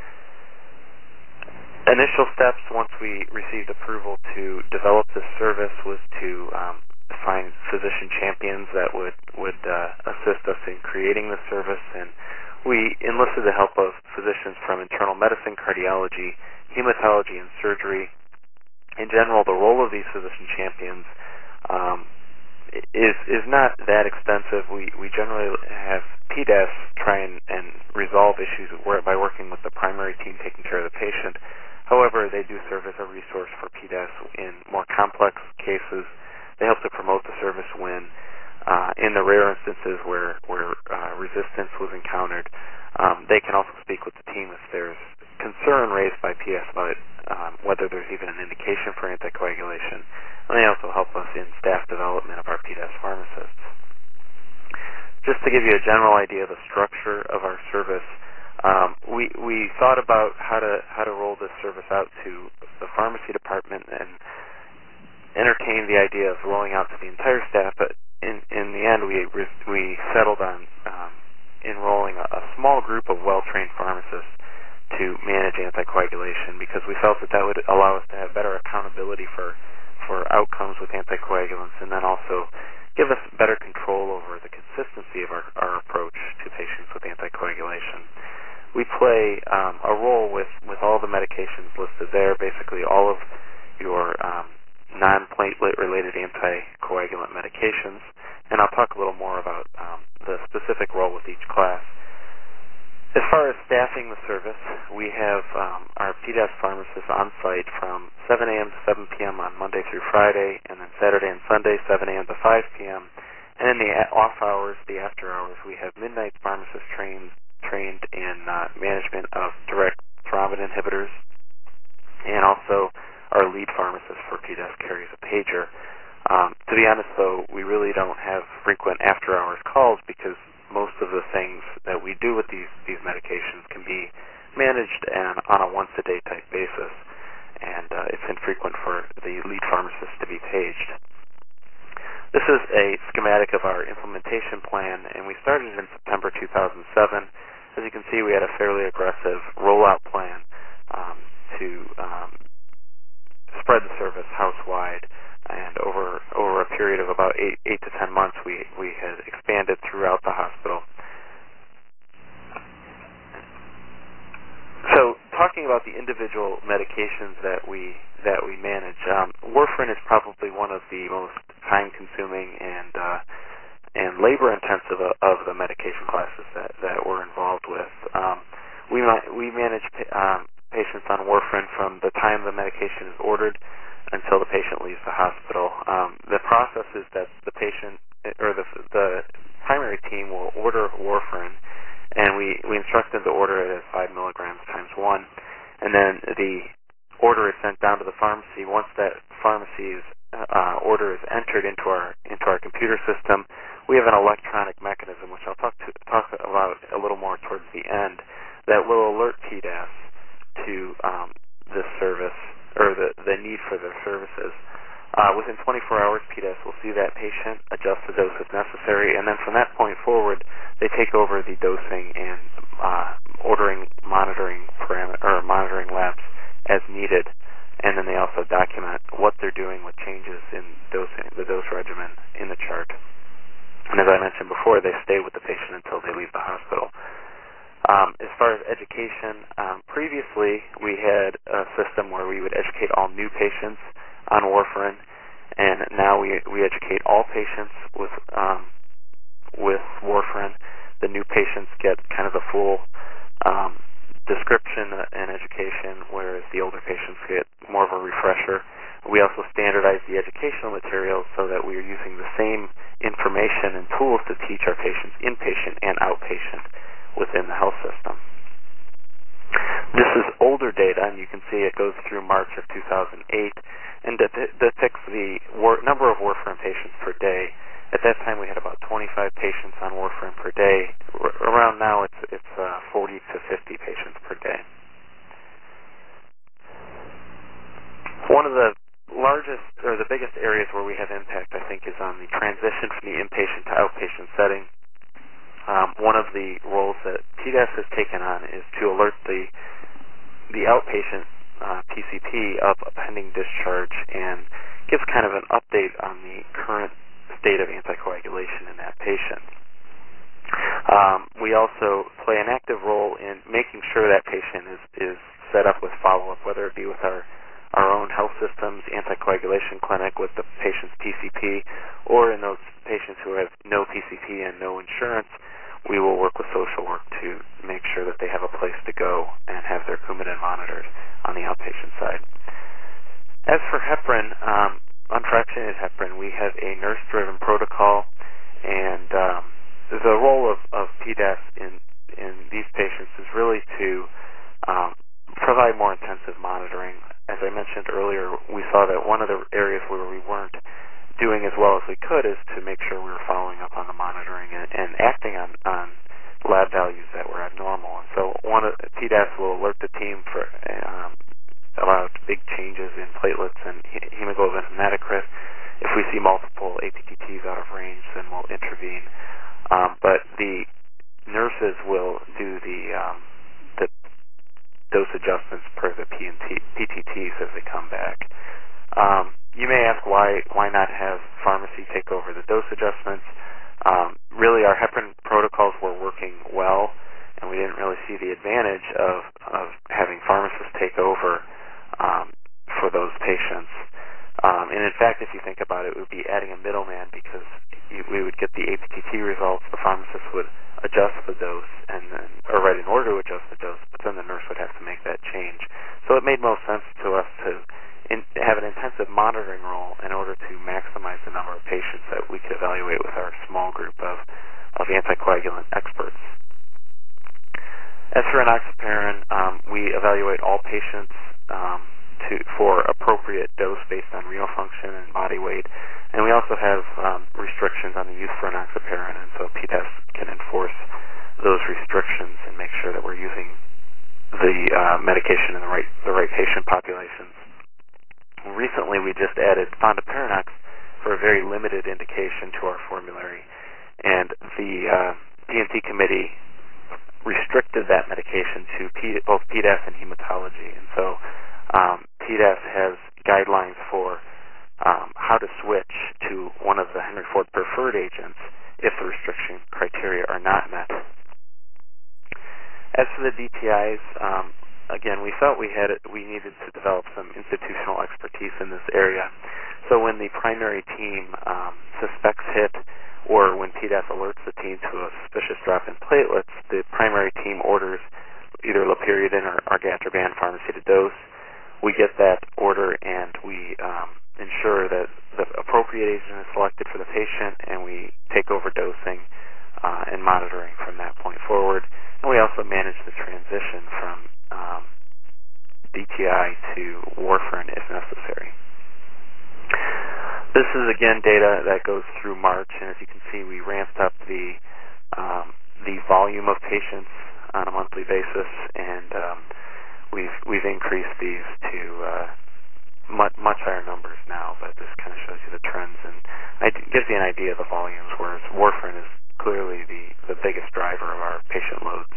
Initial steps once we received approval to develop this service was to um, find physician champions that would, would uh, assist us in creating the service, and we enlisted the help of physicians from internal medicine, cardiology, hematology, and surgery. In general, the role of these physician champions um, is is not that extensive. We we generally have P D E S try and, and resolve issues by working with the primary team taking care of the patient. However, they do serve as a resource for P D E S in more complex cases. They help to promote the service when, uh, in the rare instances where where uh, resistance was encountered, um, they can also speak with the team if there's concern raised by P D E S about um, whether there's even an indication for anticoagulation. And they also help us in staff development of our P D E S pharmacists. Just to give you a general idea of the structure of our service, um, we we thought about how to how to roll this service out to the pharmacy department and entertained the idea of rolling out to the entire staff, but in in the end we we settled on um, enrolling a, a small group of well-trained pharmacists to manage anticoagulation, because we felt that that would allow us to have better accountability for for outcomes with anticoagulants, and then also give us better control over the consistency of our, our approach to patients with anticoagulation. We play um, a role with, with all the medications listed there, basically all of your um, non-platelet related anticoagulant medications, and I'll talk a little more about um, the specific role with each class. As far as staffing the service, we have um, our P D E S pharmacists on site from seven a.m. to seven p.m. on Monday through Friday, and then Saturday and Sunday, seven a.m. to five p.m. And in the off hours, the after hours, we have midnight pharmacists trained trained in uh, management of direct thrombin inhibitors, and also our lead pharmacist for P D E S carries a pager. Um, to be honest, though, we really don't have frequent after-hours calls because most of the things that we do with these, these medications can be managed and on a once-a-day type basis, and uh, it's infrequent for the lead pharmacist to be paged. This is a schematic of our implementation plan, and we started in September two thousand seven. As you can see, we had a fairly aggressive rollout plan um, to um, spread the service house-wide, and over over a period of about eight, eight to ten months, we, we had expanded throughout the hospital. So, talking about the individual medications that we that we manage, um, warfarin is probably one of the most time-consuming and uh, and labor-intensive of, of the medication classes that, that we're involved with. Um, we we manage um, patients on warfarin from the time the medication is ordered until the patient leaves the hospital. Um, the process is that the patient or the the primary team will order warfarin, and we, we instruct them to order it as five milligrams times one, and then the order is sent down to the pharmacy. Once that pharmacy's uh, order is entered into our into our computer system, we have an electronic mechanism, which I'll talk to, talk about a little more towards the end, that will alert T D A S to um, this service or the the need for their services. Uh, within twenty-four hours, P D A S will see that patient, adjust the dose if necessary, and then from that point forward, they take over the dosing and uh, ordering, monitoring parameter or monitoring labs as needed, and then they also document what they're doing with changes in dosing, the dose regimen in the chart. And as I mentioned before, they stay with the patient until they leave the hospital. Um, as far as education, um, previously we had a system where we would educate all new patients on warfarin, and now we we educate all patients with um, with warfarin. The new patients get kind of the full um, description and education, whereas the older patients get more of a refresher. We also standardize the educational materials so that we are using the same information and tools to teach our patients inpatient and outpatient within the health system. This is older data, and you can see it goes through March of two thousand eight, and det- depicts the war- number of warfarin patients per day. At that time, we had about twenty-five patients on warfarin per day. R- around now, it's it's uh, forty to fifty patients per day. One of the largest or the biggest areas where we have impact, I think, is on the transition from the inpatient to outpatient setting. Um, one of the roles that T D A S has taken on is to alert the the outpatient uh, P C P of a pending discharge and gives kind of an update on the current state of anticoagulation in that patient. Um, we also play an active role in making sure that patient is, is set up with follow-up, whether it be with our, our own health systems, anticoagulation clinic with the patient's P C P, or in those patients who have no P C P and no insurance, we will work with social work to make sure that they have a place to go and have their Coumadin monitored on the outpatient side. As for heparin, um, unfractionated heparin, we have a nurse-driven protocol, and um, the role of, of P D A S in, in these patients is really to um, provide more intensive monitoring. As I mentioned earlier, we saw that one of the areas where we weren't doing as well as we could is to make sure we were following up on the monitoring and, and acting on, on lab values that were abnormal. And so one of P D A S will alert the team for um, about big changes in platelets and hemoglobin and hematocrit. If we see multiple A P T Ts out of range, then we'll intervene. Um, but the nurses will do the um, the dose adjustments per the P and T, P T Ts as they come back. Um, you may ask why why not have pharmacy take over the dose adjustments. Um, really, our heparin protocols were working well, and we didn't really see the advantage of, of having pharmacists take over um, for those patients. Um, and in fact, if you think about it, it would be adding a middleman because you, we would get the A P T T results, the pharmacist would adjust the dose, and then, or write an order to adjust the dose, but then the nurse would have to make that change. So it made most sense to us to in, have an intensive monitoring role in order to maximize the number of patients that we could evaluate with our small group of, of anticoagulant experts. As for enoxaparin, um, we evaluate all patients um, to to for appropriate dose based on renal function and body weight. And we also have um, restrictions on the use for enoxaparin, and so P D E S can enforce those restrictions and make sure that we're using the uh, medication in the right the right patient populations. Recently, we just added fondaparinux for a very limited indication to our formulary, and the uh, P and T committee restricted that medication to P, both P D E S and hematology. And so um, P D E S has guidelines for um, how to switch to one of the Henry Ford preferred agents if the restriction criteria are not met. As for the D T Is, um, again, we felt we had we needed to develop some institutional expertise in this area. So when the primary team um, suspects H I T, or when P D E S alerts the team to a suspicious drop in platelets, the primary team orders either loperidone or argatroban pharmacy to dose. We get that order and we um, ensure that the appropriate agent is selected for the patient, and we take over dosing uh, and monitoring from that point forward. And we also manage the transition from um, D T I to warfarin if necessary. This is, again, data that goes through March, and as you can see, we ramped up the um, the volume of patients on a monthly basis, and um, we've we've increased these to uh, much, much higher numbers now, but this kind of shows you the trends, and it gives you an idea of the volumes, whereas warfarin is clearly the, the biggest driver of our patient loads.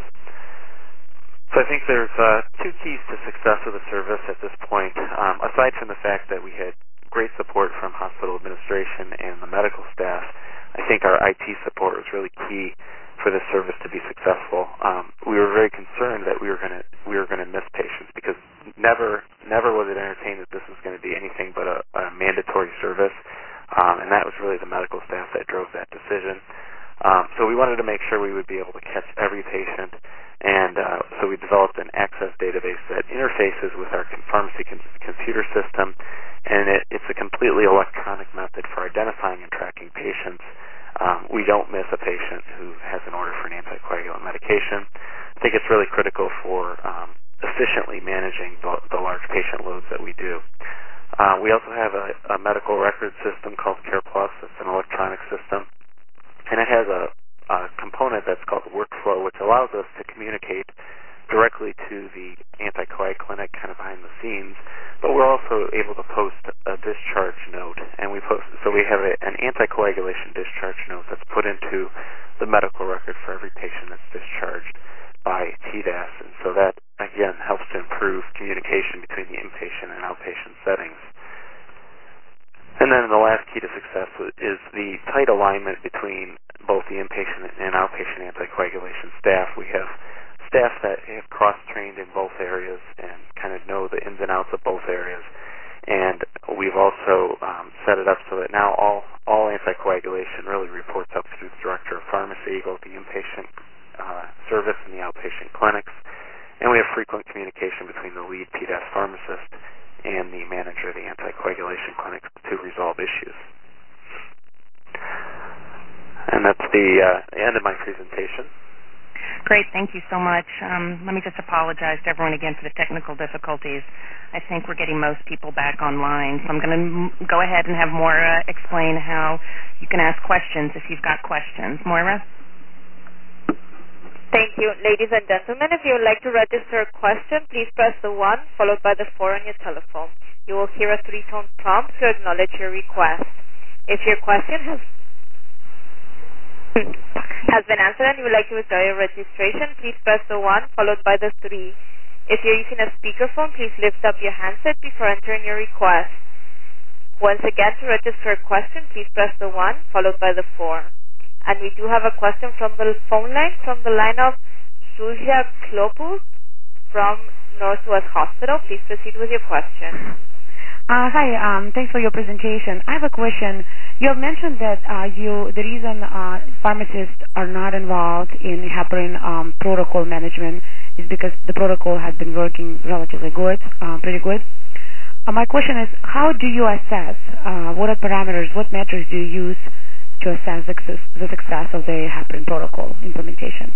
So I think there's uh, two keys to success of the service at this point, um, aside from the fact that we had great support from hospital administration and the medical staff. I think our I T support was really key for this service to be successful. Um, we were very concerned that we were going to we were going to miss patients, because never never was it entertained that this was going to be anything but a, a mandatory service, um, and that was really the medical staff that drove that decision. Um, so we wanted to make sure we would be able to catch every patient, and uh, so we developed an access database that interfaces with our pharmacy com- computer system. And it, it's a completely electronic method for identifying and tracking patients. Um, we don't miss a patient who has an order for an anticoagulant medication. I think it's really critical for um, efficiently managing the, the large patient loads that we do. Uh, we also have a, a medical record system called CarePlus. It's an electronic system, and it has a, a component that's called Workflow, which allows us to communicate directly to the anticoag clinic kind of behind the scenes, but we're also able to post a discharge note, and we post so we have a, an anticoagulation discharge note that's put into the medical record for every patient that's discharged by P D E S, and so that again helps to improve communication between the inpatient and outpatient settings. And then the last key to success is the tight alignment between both the inpatient and outpatient anticoagulation staff. We have staff that have cross-trained in both areas and kind of know the ins and outs of both areas. And we've also um, set it up so that now all, all anticoagulation really reports up through the director of pharmacy, both the inpatient uh, service and the outpatient clinics. And we have frequent communication between the lead P D E S pharmacist and the manager of the anticoagulation clinic to resolve issues. And that's the uh, end of my presentation. Great, thank you so much. Um, let me just apologize to everyone again for the technical difficulties. I think we're getting most people back online, so I'm going to m- go ahead and have Moira explain how you can ask questions if you've got questions. Moira? Thank you. Ladies and gentlemen, if you would like to register a question, please press the one followed by the four on your telephone. You will hear a three-tone prompt to acknowledge your request. If your question has has been answered and you would like to withdraw your registration, please press the one followed by the three. If you're using a speakerphone, please lift up your handset before entering your request. Once again, to register a question, please press the one followed by the four. And we do have a question from the phone line, from the line of Suzia Klopus from Northwest Hospital. Please proceed with your question. Uh, hi, um, thanks for your presentation. I have a question. You have mentioned that uh, you, the reason uh, pharmacists are not involved in heparin um, protocol management is because the protocol has been working relatively good, uh, pretty good. Uh, my question is, how do you assess, uh, what are parameters, what metrics do you use to assess the, the success of the heparin protocol implementation?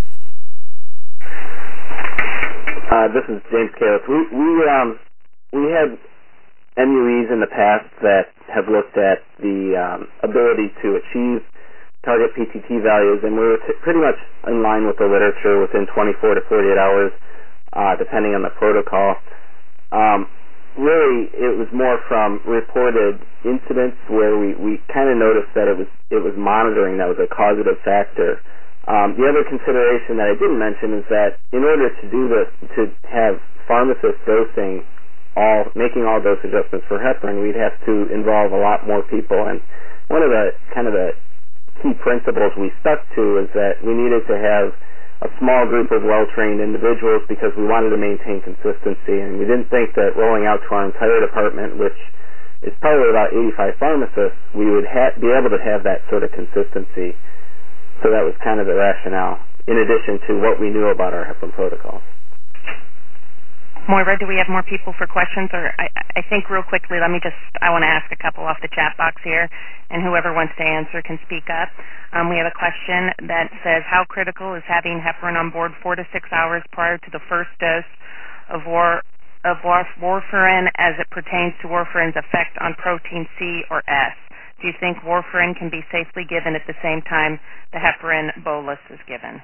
Uh, this is James Kalis. We, we, um, we had M U Es in the past that have looked at the um, ability to achieve target P T T values, and we were t- pretty much in line with the literature within twenty-four to forty-eight hours, uh, depending on the protocol. Um, really, it was more from reported incidents where we, we kind of noticed that it was it was monitoring that was a causative factor. Um, the other consideration that I didn't mention is that in order to do this, to have pharmacists dosing all, making all dose adjustments for heparin, we'd have to involve a lot more people. And one of the kind of the key principles we stuck to is that we needed to have a small group of well-trained individuals because we wanted to maintain consistency, and we didn't think that rolling out to our entire department, which is probably about eighty-five pharmacists, we would ha- be able to have that sort of consistency. So that was kind of the rationale, in addition to what we knew about our heparin protocols. Moira, do we have more people for questions? Or I, I think real quickly, let me just, I want to ask a couple off the chat box here, and whoever wants to answer can speak up. Um, we have a question that says, how critical is having heparin on board four to six hours prior to the first dose of, war, of warf, warfarin as it pertains to warfarin's effect on protein C or S? Do you think warfarin can be safely given at the same time the heparin bolus is given?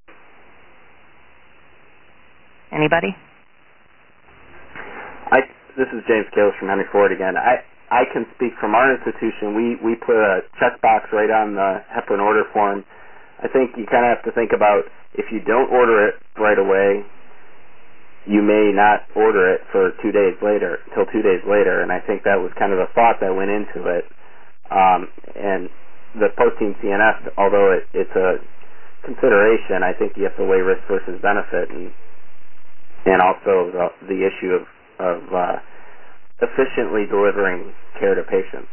Anybody? I, this is James Kalis from Henry Ford again. I, I can speak from our institution. We, we put a checkbox right on the heparin order form. I think you kind of have to think about if you don't order it right away, you may not order it for two days later, until two days later, and I think that was kind of the thought that went into it. Um, and the protein C N S, although it, it's a consideration, I think you have to weigh risk versus benefit, and and also the, the issue of of uh, efficiently delivering care to patients.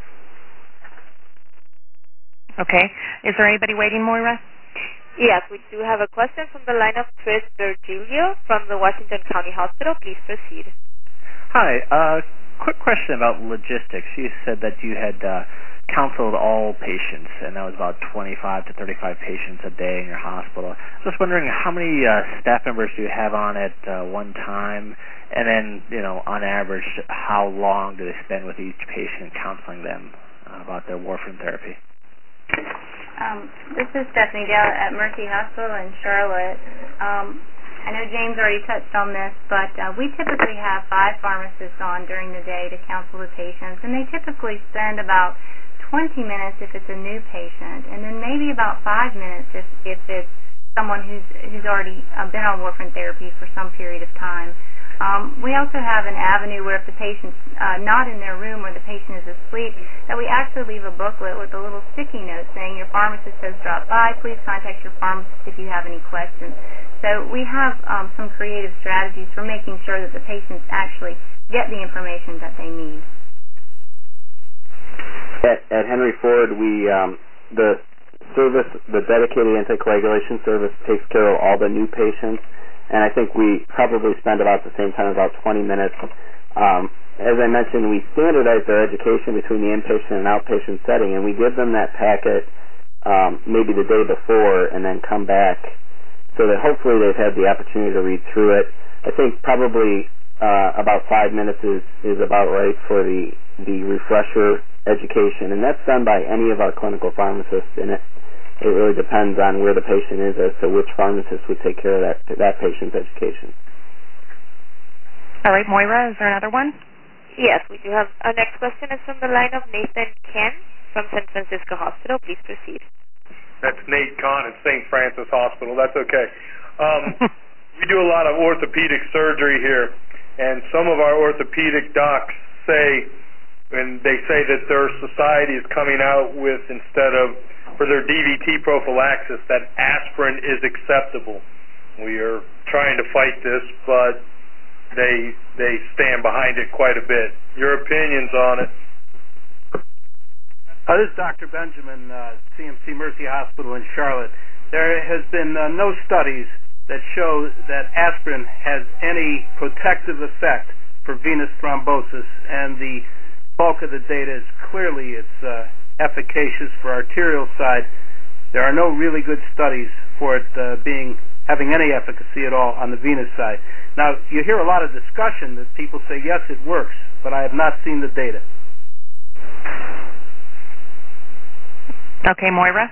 Okay. Is there anybody waiting, Moira? Yes, we do have a question from the line of Chris Virgilio from the Washington County Hospital. Please proceed. Hi. Uh, quick question about logistics. You said that you had uh, counseled all patients, and that was about twenty-five to thirty-five patients a day in your hospital. Just wondering how many uh, staff members do you have on at uh, one time, and then, you know, on average, how long do they spend with each patient counseling them uh, about their warfarin therapy? Um, this is Stephanie Dale at Mercy Hospital in Charlotte. Um, I know James already touched on this, but uh, we typically have five pharmacists on during the day to counsel the patients, and they typically spend about twenty minutes if it's a new patient, and then maybe about five minutes if, if it's someone who's who's already uh, been on warfarin therapy for some period of time. Um, we also have an avenue where if the patient's uh, not in their room or the patient is asleep, that we actually leave a booklet with a little sticky note saying your pharmacist has dropped by. Please contact your pharmacist if you have any questions. So we have um, some creative strategies for making sure that the patients actually get the information that they need. At, at Henry Ford, we um, the service, the dedicated anticoagulation service, takes care of all the new patients, and I think we probably spend about the same time, about twenty minutes. Um, as I mentioned, we standardize their education between the inpatient and outpatient setting, and we give them that packet um, maybe the day before, and then come back so that hopefully they've had the opportunity to read through it. I think probably uh, about five minutes is, is about right for the the refresher education, and that's done by any of our clinical pharmacists, and it, it really depends on where the patient is as to which pharmacist would take care of that that patient's education. All right, Moira, is there another one? Yes, we do have. Our next question is from the line of Nathan Ken from San Francisco Hospital. Please proceed. That's Nate Kahn at Saint Francis Hospital. That's okay. Um, we do a lot of orthopedic surgery here, and some of our orthopedic docs say, and they say that their society is coming out with, instead of, for their D V T prophylaxis, that aspirin is acceptable. We are trying to fight this, but they they stand behind it quite a bit. Your opinions on it? Uh, this is Doctor Benjamin, uh, C M C Mercy Hospital in Charlotte. There has been uh, no studies that show that aspirin has any protective effect for venous thrombosis, and the bulk of the data is clearly it's uh, efficacious for arterial side. There are no really good studies for it uh, being having any efficacy at all on the venous side. Now, you hear a lot of discussion that people say, yes, it works, but I have not seen the data. Okay, Moira?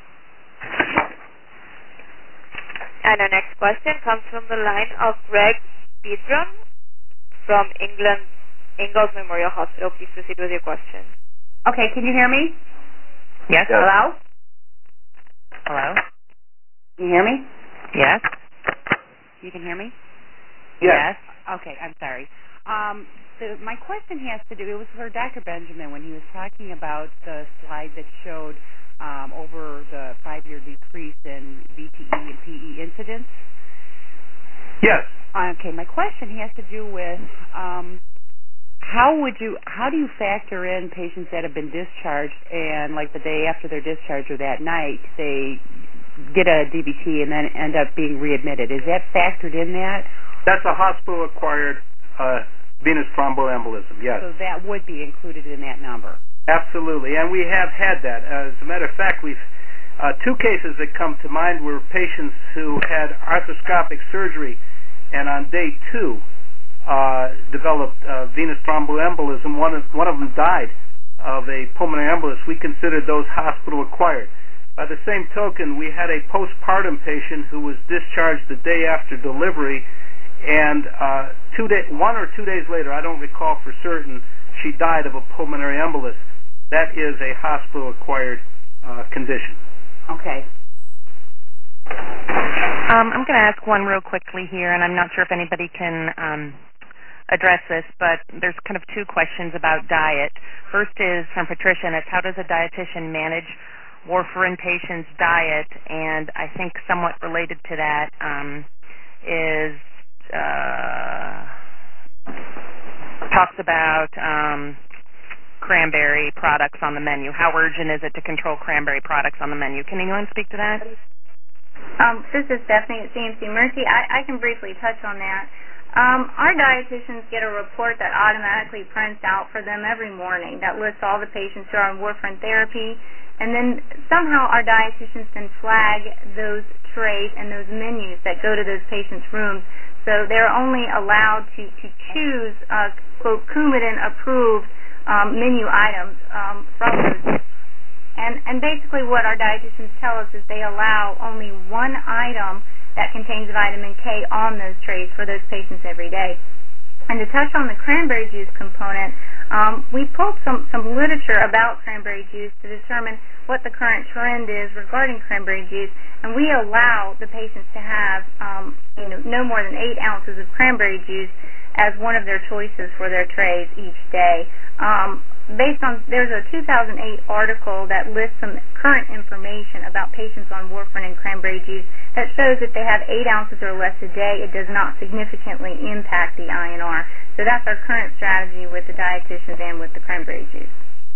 And our next question comes from the line of Greg Biedron from England, Ingalls Memorial Hospital. Please proceed with your question. Okay, can you hear me? Yes. Yes. Hello? Hello? Can you hear me? Yes. You can hear me? Yes. Okay, I'm sorry. Um, the, my question has to do, it was for Doctor Benjamin when he was talking about the slide that showed um, over the five-year decrease in V T E and P E incidents. Yes. Okay, my question has to do with um, how would you, how do you factor in patients that have been discharged and like the day after their discharge or that night they get a D V T and then end up being readmitted? Is that factored in that? That's a hospital-acquired uh, venous thromboembolism, yes. So that would be included in that number? Absolutely, and we have had that. As a matter of fact, we've uh, two cases that come to mind were patients who had arthroscopic surgery and on day two uh, developed uh, venous thromboembolism. One of, one of them died of a pulmonary embolus. We considered those hospital-acquired. By the same token, we had a postpartum patient who was discharged the day after delivery, and uh, two day, one or two days later, I don't recall for certain, she died of a pulmonary embolus. That is a hospital-acquired uh, condition. Okay. Um, I'm going to ask one real quickly here, and I'm not sure if anybody can um, address this, but there's kind of two questions about diet. First is from Patricia, and it's how does a dietitian manage warfarin patients' diet? And I think somewhat related to that um, is uh, talks about um, cranberry products on the menu. How urgent is it to control cranberry products on the menu? Can anyone speak to that? Um, this is Stephanie at C M C Mercy. I, I can briefly touch on that. Um, our dietitians get a report that automatically prints out for them every morning that lists all the patients who are on warfarin therapy, and then somehow our dietitians can flag those trays and those menus that go to those patients' rooms. So they're only allowed to, to choose, uh, quote, Coumadin-approved um, menu items um, from those. And, and basically what our dietitians tell us is they allow only one item that contains vitamin K on those trays for those patients every day. And to touch on the cranberry juice component, um, we pulled some, some literature about cranberry juice to determine what the current trend is regarding cranberry juice, and we allow the patients to have um, you know, no more than eight ounces of cranberry juice as one of their choices for their trays each day. Um, based on, there's a two thousand eight article that lists some current information about patients on warfarin and cranberry juice that shows if they have eight ounces or less a day, it does not significantly impact the I N R. So that's our current strategy with the dietitians and with the cranberry juice.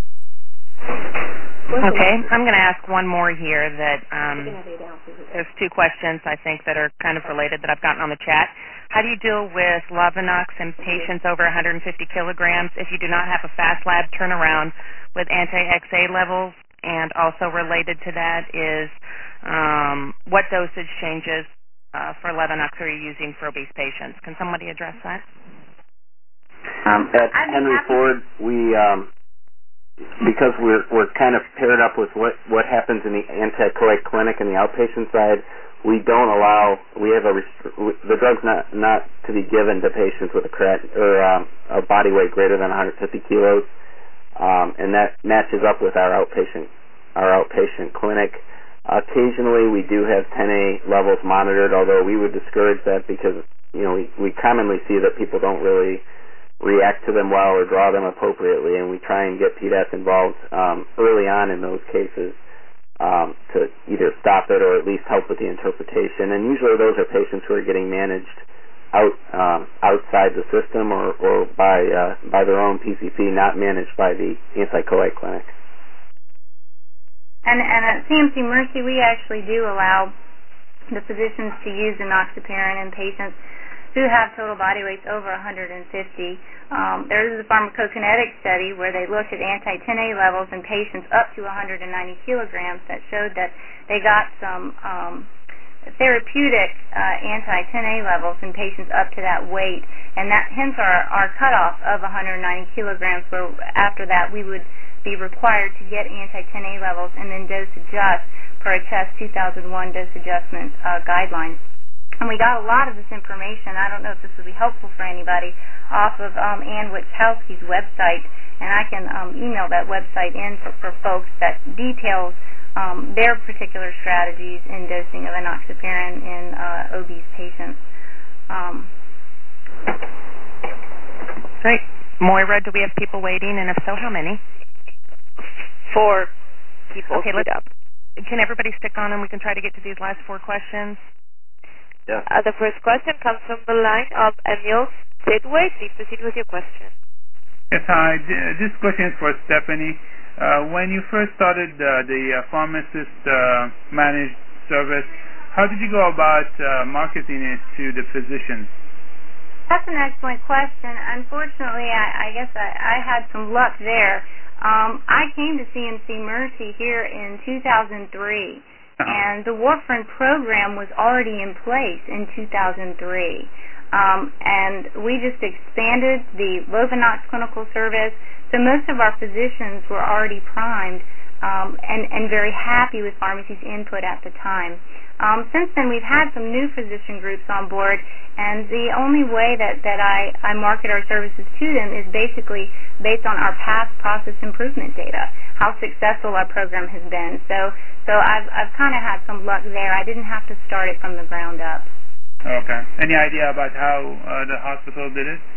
Okay, I'm going to ask one more here that um, there's two questions I think that are kind of related that I've gotten on the chat. How do you deal with Lovenox in patients over one hundred fifty kilograms if you do not have a fast lab turnaround with anti-X A levels? And also related to that is um, what dosage changes uh, for Lovenox are you using for obese patients? Can somebody address that? Um, at Henry Ford, we um, because we're we're kind of paired up with what what happens in the anti-coag clinic and the outpatient side. We don't allow. We have a restri- the drug's not not to be given to patients with a crat or um, a body weight greater than one hundred fifty kilos, um, and that matches up with our outpatient our outpatient clinic. Occasionally, we do have ten A levels monitored, although we would discourage that because you know we we commonly see that people don't really react to them well or draw them appropriately, and we try and get P D A S involved um, early on in those cases. Um, to either stop it or at least help with the interpretation. And usually those are patients who are getting managed out um, outside the system or, or by uh, by their own P C P, not managed by the anti-coag clinic. And, and at C M C Mercy, we actually do allow the physicians to use enoxaparin in patients who have total body weights over one hundred fifty. Um, there is a pharmacokinetic study where they looked at anti-ten A levels in patients up to one hundred ninety kilograms that showed that they got some um, therapeutic uh, anti-ten A levels in patients up to that weight, and that hence our, our cutoff of one hundred ninety kilograms, where after that we would be required to get anti-ten A levels and then dose adjust per a CHEST two thousand one dose adjustment uh, guidelines. And we got a lot of this information, I don't know if this would be helpful for anybody, off of um, Ann Witkowski's website, and I can um, email that website in for, for folks that details um, their particular strategies in dosing of enoxaparin in uh, obese patients. Um, Great. Moira, do we have people waiting, and if so, how many? Four people. Okay, let's, up. Can everybody stick on and we can try to get to these last four questions? Yeah. Uh, the first question comes from the line of Emil Sidway. Please proceed with your question. Yes, hi. This question is for Stephanie. Uh, when you first started uh, the uh, pharmacist uh, managed service, how did you go about uh, marketing it to the physicians? That's an excellent question. Unfortunately, I, I guess I, I had some luck there. Um, I came to C M C Mercy here in two thousand three. And the warfarin program was already in place in two thousand three. Um, and we just expanded the Lovenox clinical service. So most of our physicians were already primed um, and, and very happy with pharmacy's input at the time. Um, since then, we've had some new physician groups on board, and the only way that, that I, I market our services to them is basically based on our past process improvement data, how successful our program has been. So so I've, I've kind of had some luck there. I didn't have to start it from the ground up. Okay. Any idea about how uh, the hospital did it?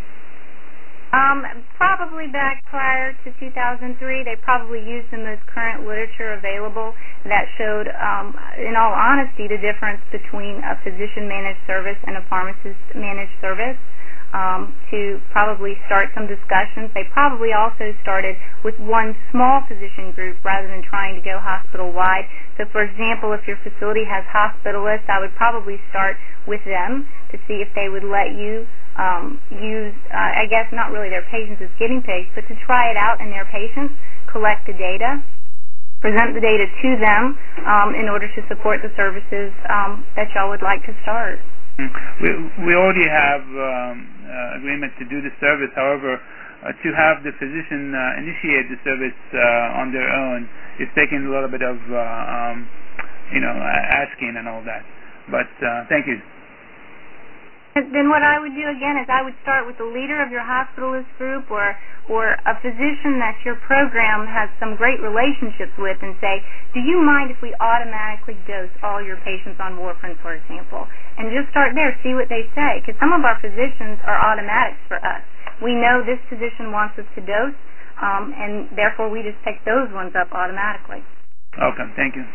Um, probably back prior to two thousand three, they probably used the most current literature available that showed, um, in all honesty, the difference between a physician-managed service and a pharmacist-managed service. Um, to probably start some discussions. They probably also started with one small physician group rather than trying to go hospital-wide. So, for example, if your facility has hospitalists, I would probably start with them to see if they would let you um, use, uh, I guess not really their patients as guinea pigs, but to try it out in their patients, collect the data, present the data to them um, in order to support the services um, that y'all would like to start. We we already have um, uh, agreement to do the service. However, uh, to have the physician uh, initiate the service uh, on their own is taking a little bit of uh, um, you know asking and all that. But uh, thank you. Then what I would do again is I would start with the leader of your hospitalist group or or a physician that your program has some great relationships with and say, do you mind if we automatically dose all your patients on warfarin, for example? And just start there, see what they say. Because some of our physicians are automatics for us. We know this physician wants us to dose, um, and therefore we just pick those ones up automatically. Okay, thank you.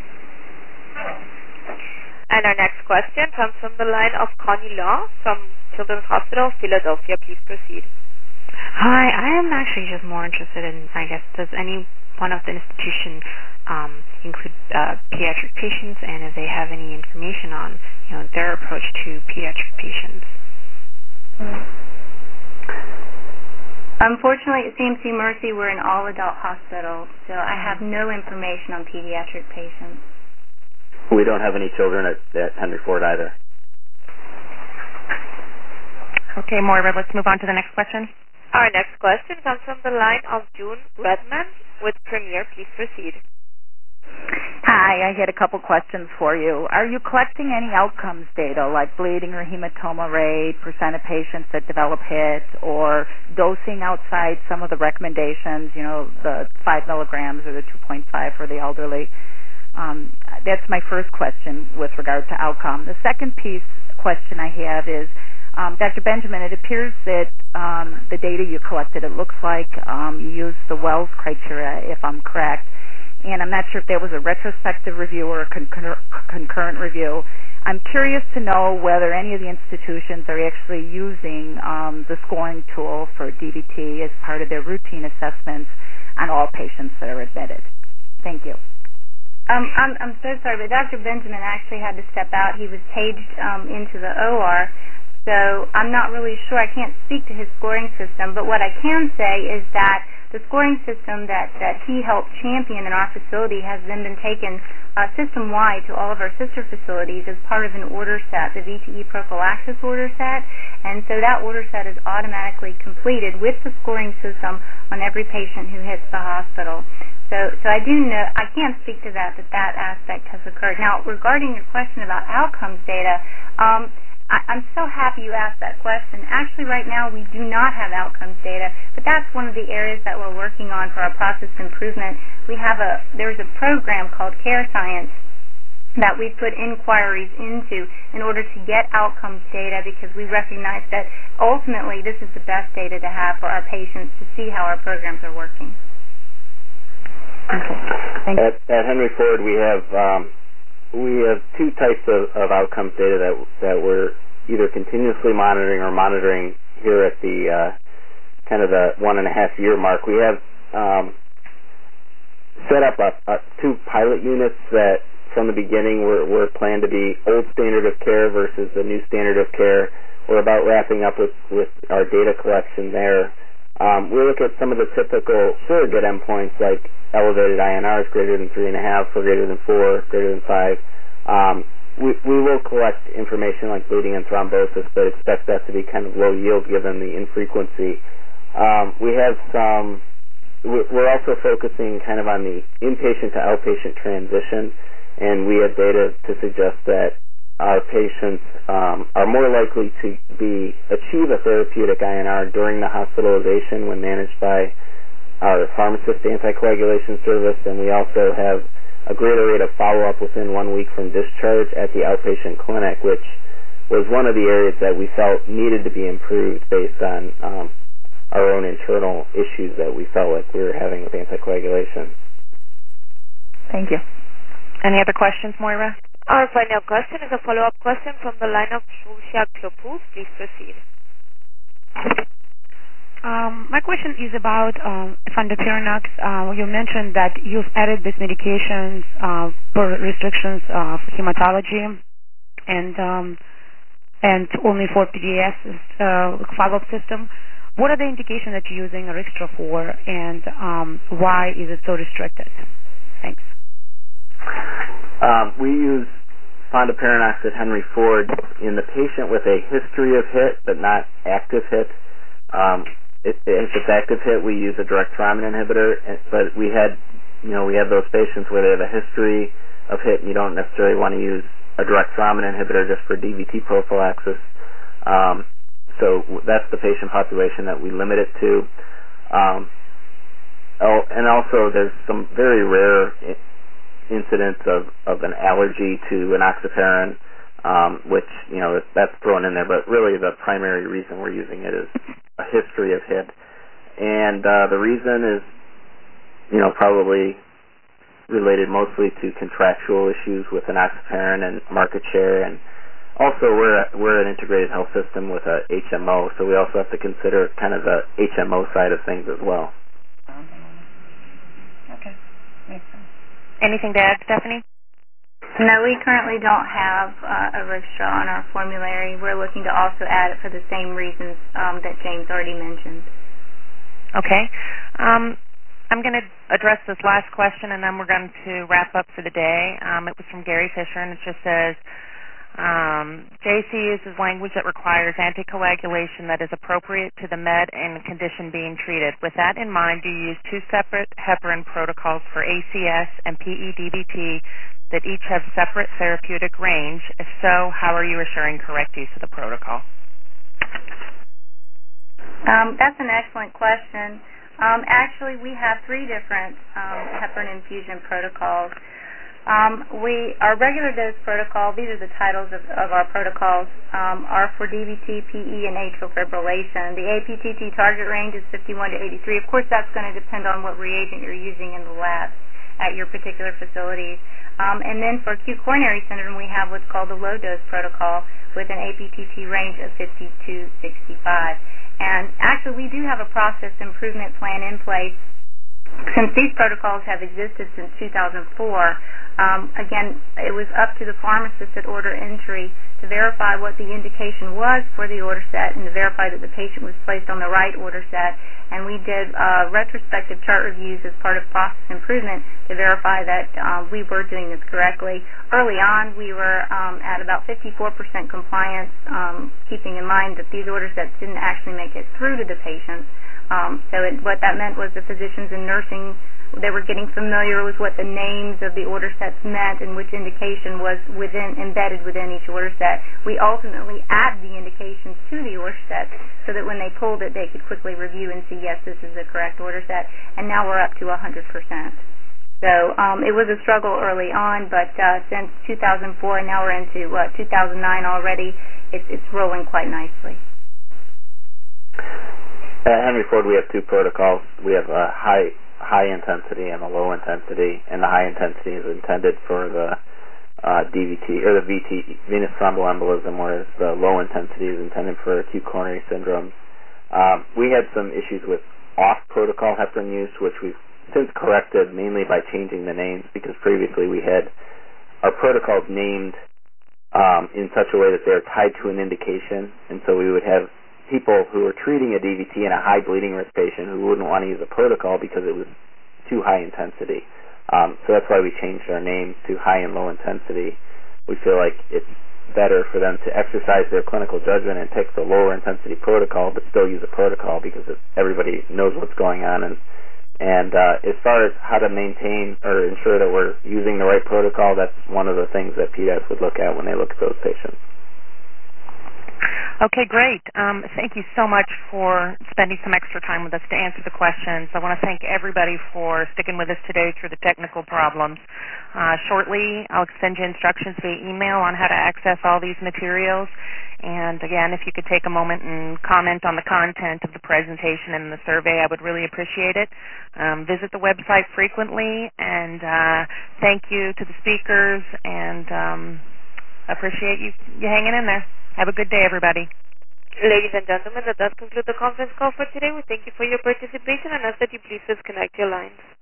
And our next question comes from the line of Connie Law from Children's Hospital, Philadelphia. Please proceed. Hi, I am actually just more interested in, I guess, does any one of the institution um, include uh, pediatric patients, and if they have any information on, you know, their approach to pediatric patients? Unfortunately, at C M C Mercy, we're an all-adult hospital, so I have no information on pediatric patients. We don't have any children at, at Henry Ford either. Okay, Moira, let's move on to the next question. Our next question comes from the line of June Redmond with Premier. Please proceed. Hi, I had a couple questions for you. Are you collecting any outcomes data like bleeding or hematoma rate, percent of patients that develop H I T, or dosing outside some of the recommendations, you know, the five milligrams or the two point five for the elderly? Um, that's my first question with regard to outcome. The second piece question I have is, um, Doctor Benjamin, it appears that um, the data you collected, it looks like um, you used the Wells criteria, if I'm correct, and I'm not sure if there was a retrospective review or a concur- concurrent review. I'm curious to know whether any of the institutions are actually using um, the scoring tool for D V T as part of their routine assessments on all patients that are admitted. Thank you. Um, I'm, I'm so sorry, but Doctor Benjamin actually had to step out. He was paged um, into the O R, so I'm not really sure. I can't speak to his scoring system, but what I can say is that the the scoring system that, that he helped champion in our facility has then been taken uh, system-wide to all of our sister facilities as part of an order set, the V T E prophylaxis order set. And so that order set is automatically completed with the scoring system on every patient who hits the hospital. So, so I do know, I can't speak to that, that that aspect has occurred. Now, regarding your question about outcomes data, um, I, I'm so happy you asked that question. Actually, right now, we do not have outcomes data, but that's one of the areas that we're working on for our process improvement. We have a, there's a program called Care Science that we put inquiries into in order to get outcomes data, because we recognize that ultimately this is the best data to have for our patients to see how our programs are working. Okay. At, at Henry Ford, we have um, we have two types of, of outcomes data that that we're either continuously monitoring or monitoring here at the uh, kind of the one and a half year mark. We have um, set up a, a two pilot units that from the beginning were, were planned to be old standard of care versus the new standard of care. We're about wrapping up with, with our data collection there. Um, we look at some of the typical surrogate endpoints like elevated I N Rs greater than three and a half, or greater than four, greater than five. Um, we, we will collect information like bleeding and thrombosis, but expect that to be kind of low yield given the infrequency. Um, we have some. We're also focusing kind of on the inpatient to outpatient transition, and we have data to suggest that our patients um, are more likely to be achieve a therapeutic I N R during the hospitalization when managed by our pharmacist anticoagulation service, and we also have a greater rate of follow-up within one week from discharge at the outpatient clinic, which was one of the areas that we felt needed to be improved based on um, our own internal issues that we felt like we were having with anticoagulation. Thank you. Any other questions, Moira? Our final question is a follow-up question from the line of Shulsha Klopus. Please proceed. Um, my question is about um, Fondaparinux. Uh, you mentioned that you've added these medications uh, for restrictions of hematology and um, and only for P D S uh, follow-up system. What are the indications that you're using Arixtra for, and um, why is it so restricted? Thanks. Um, we use Fondaparinux at Henry Ford in the patient with a history of H I T but not active H I T. Um, if, if it's active H I T, we use a direct thrombin inhibitor, but we had, you know, we have those patients where they have a history of H I T and you don't necessarily want to use a direct thrombin inhibitor just for D V T prophylaxis. Um, so that's the patient population that we limit it to. Um, oh, and also there's some very rare incidents of, of an allergy to enoxaparin, um, which, you know, that's thrown in there, but really the primary reason we're using it is a history of H I T. And uh, the reason is, you know, probably related mostly to contractual issues with enoxaparin and market share, and also we're, we're an integrated health system with a H M O, so we also have to consider kind of the H M O side of things as well. Okay, makes sense. Anything to add, Stephanie? No, we currently don't have uh, Arixtra on our formulary. We're looking to also add it for the same reasons um, that James already mentioned. Okay. Um, I'm going to address this last question, and then we're going to wrap up for the day. Um, it was from Gary Fisher, and it just says, Um, J C uses language that requires anticoagulation that is appropriate to the med and condition being treated. With that in mind, do you use two separate heparin protocols for A C S and P E D B T that each have separate therapeutic range? If so, how are you assuring correct use of the protocol? Um, that's an excellent question. Um, actually, we have three different um, heparin infusion protocols. Um, we our regular dose protocol, these are the titles of, of our protocols, um, are for D V T, P E, and atrial fibrillation. The A P T T target range is fifty-one to eighty-three. Of course, that's going to depend on what reagent you're using in the lab at your particular facilities. Um, and then for acute coronary syndrome, we have what's called the low dose protocol with an A P T T range of fifty to sixty-five. And actually, we do have a process improvement plan in place. Since these protocols have existed since two thousand four, um, again, it was up to the pharmacist at order entry to verify what the indication was for the order set and to verify that the patient was placed on the right order set. and we did uh, retrospective chart reviews as part of process improvement to verify that uh, we were doing this correctly. Early on, we were um, at about fifty-four percent compliance, um, keeping in mind that these order sets didn't actually make it through to the patients. Um, so it, what that meant was the physicians and nursing, they were getting familiar with what the names of the order sets meant and which indication was within embedded within each order set. We ultimately add the indications to the order set so that when they pulled it, they could quickly review and see, yes, this is the correct order set. And now we're up to one hundred percent. So um, it was a struggle early on, but uh, since two thousand four and now we're into uh, two thousand nine already, it, it's rolling quite nicely. At Henry Ford, we have two protocols. We have a high high intensity and a low intensity, and the high intensity is intended for the uh, D V T or the V T, venous thromboembolism, whereas the low intensity is intended for acute coronary syndromes. Um, we had some issues with off-protocol heparin use, which we've since corrected mainly by changing the names, because previously we had our protocols named um, in such a way that they're tied to an indication, and so we would have people who were treating a D V T in a high bleeding risk patient who wouldn't want to use a protocol because it was too high intensity. Um, so that's why we changed our names to high and low intensity. We feel like it's better for them to exercise their clinical judgment and take the lower intensity protocol but still use a protocol because it, everybody knows what's going on. And, and uh, as far as how to maintain or ensure that we're using the right protocol, that's one of the things that P D A S would look at when they look at those patients. Okay, great. Um, thank you so much for spending some extra time with us to answer the questions. I want to thank everybody for sticking with us today through the technical problems. Uh, shortly, I'll send you instructions via email on how to access all these materials. And again, if you could take a moment and comment on the content of the presentation and the survey, I would really appreciate it. Um, visit the website frequently, and uh, thank you to the speakers, and um, appreciate you, you hanging in there. Have a good day, everybody. Ladies and gentlemen, that does conclude the conference call for today. We thank you for your participation and ask that you please disconnect your lines.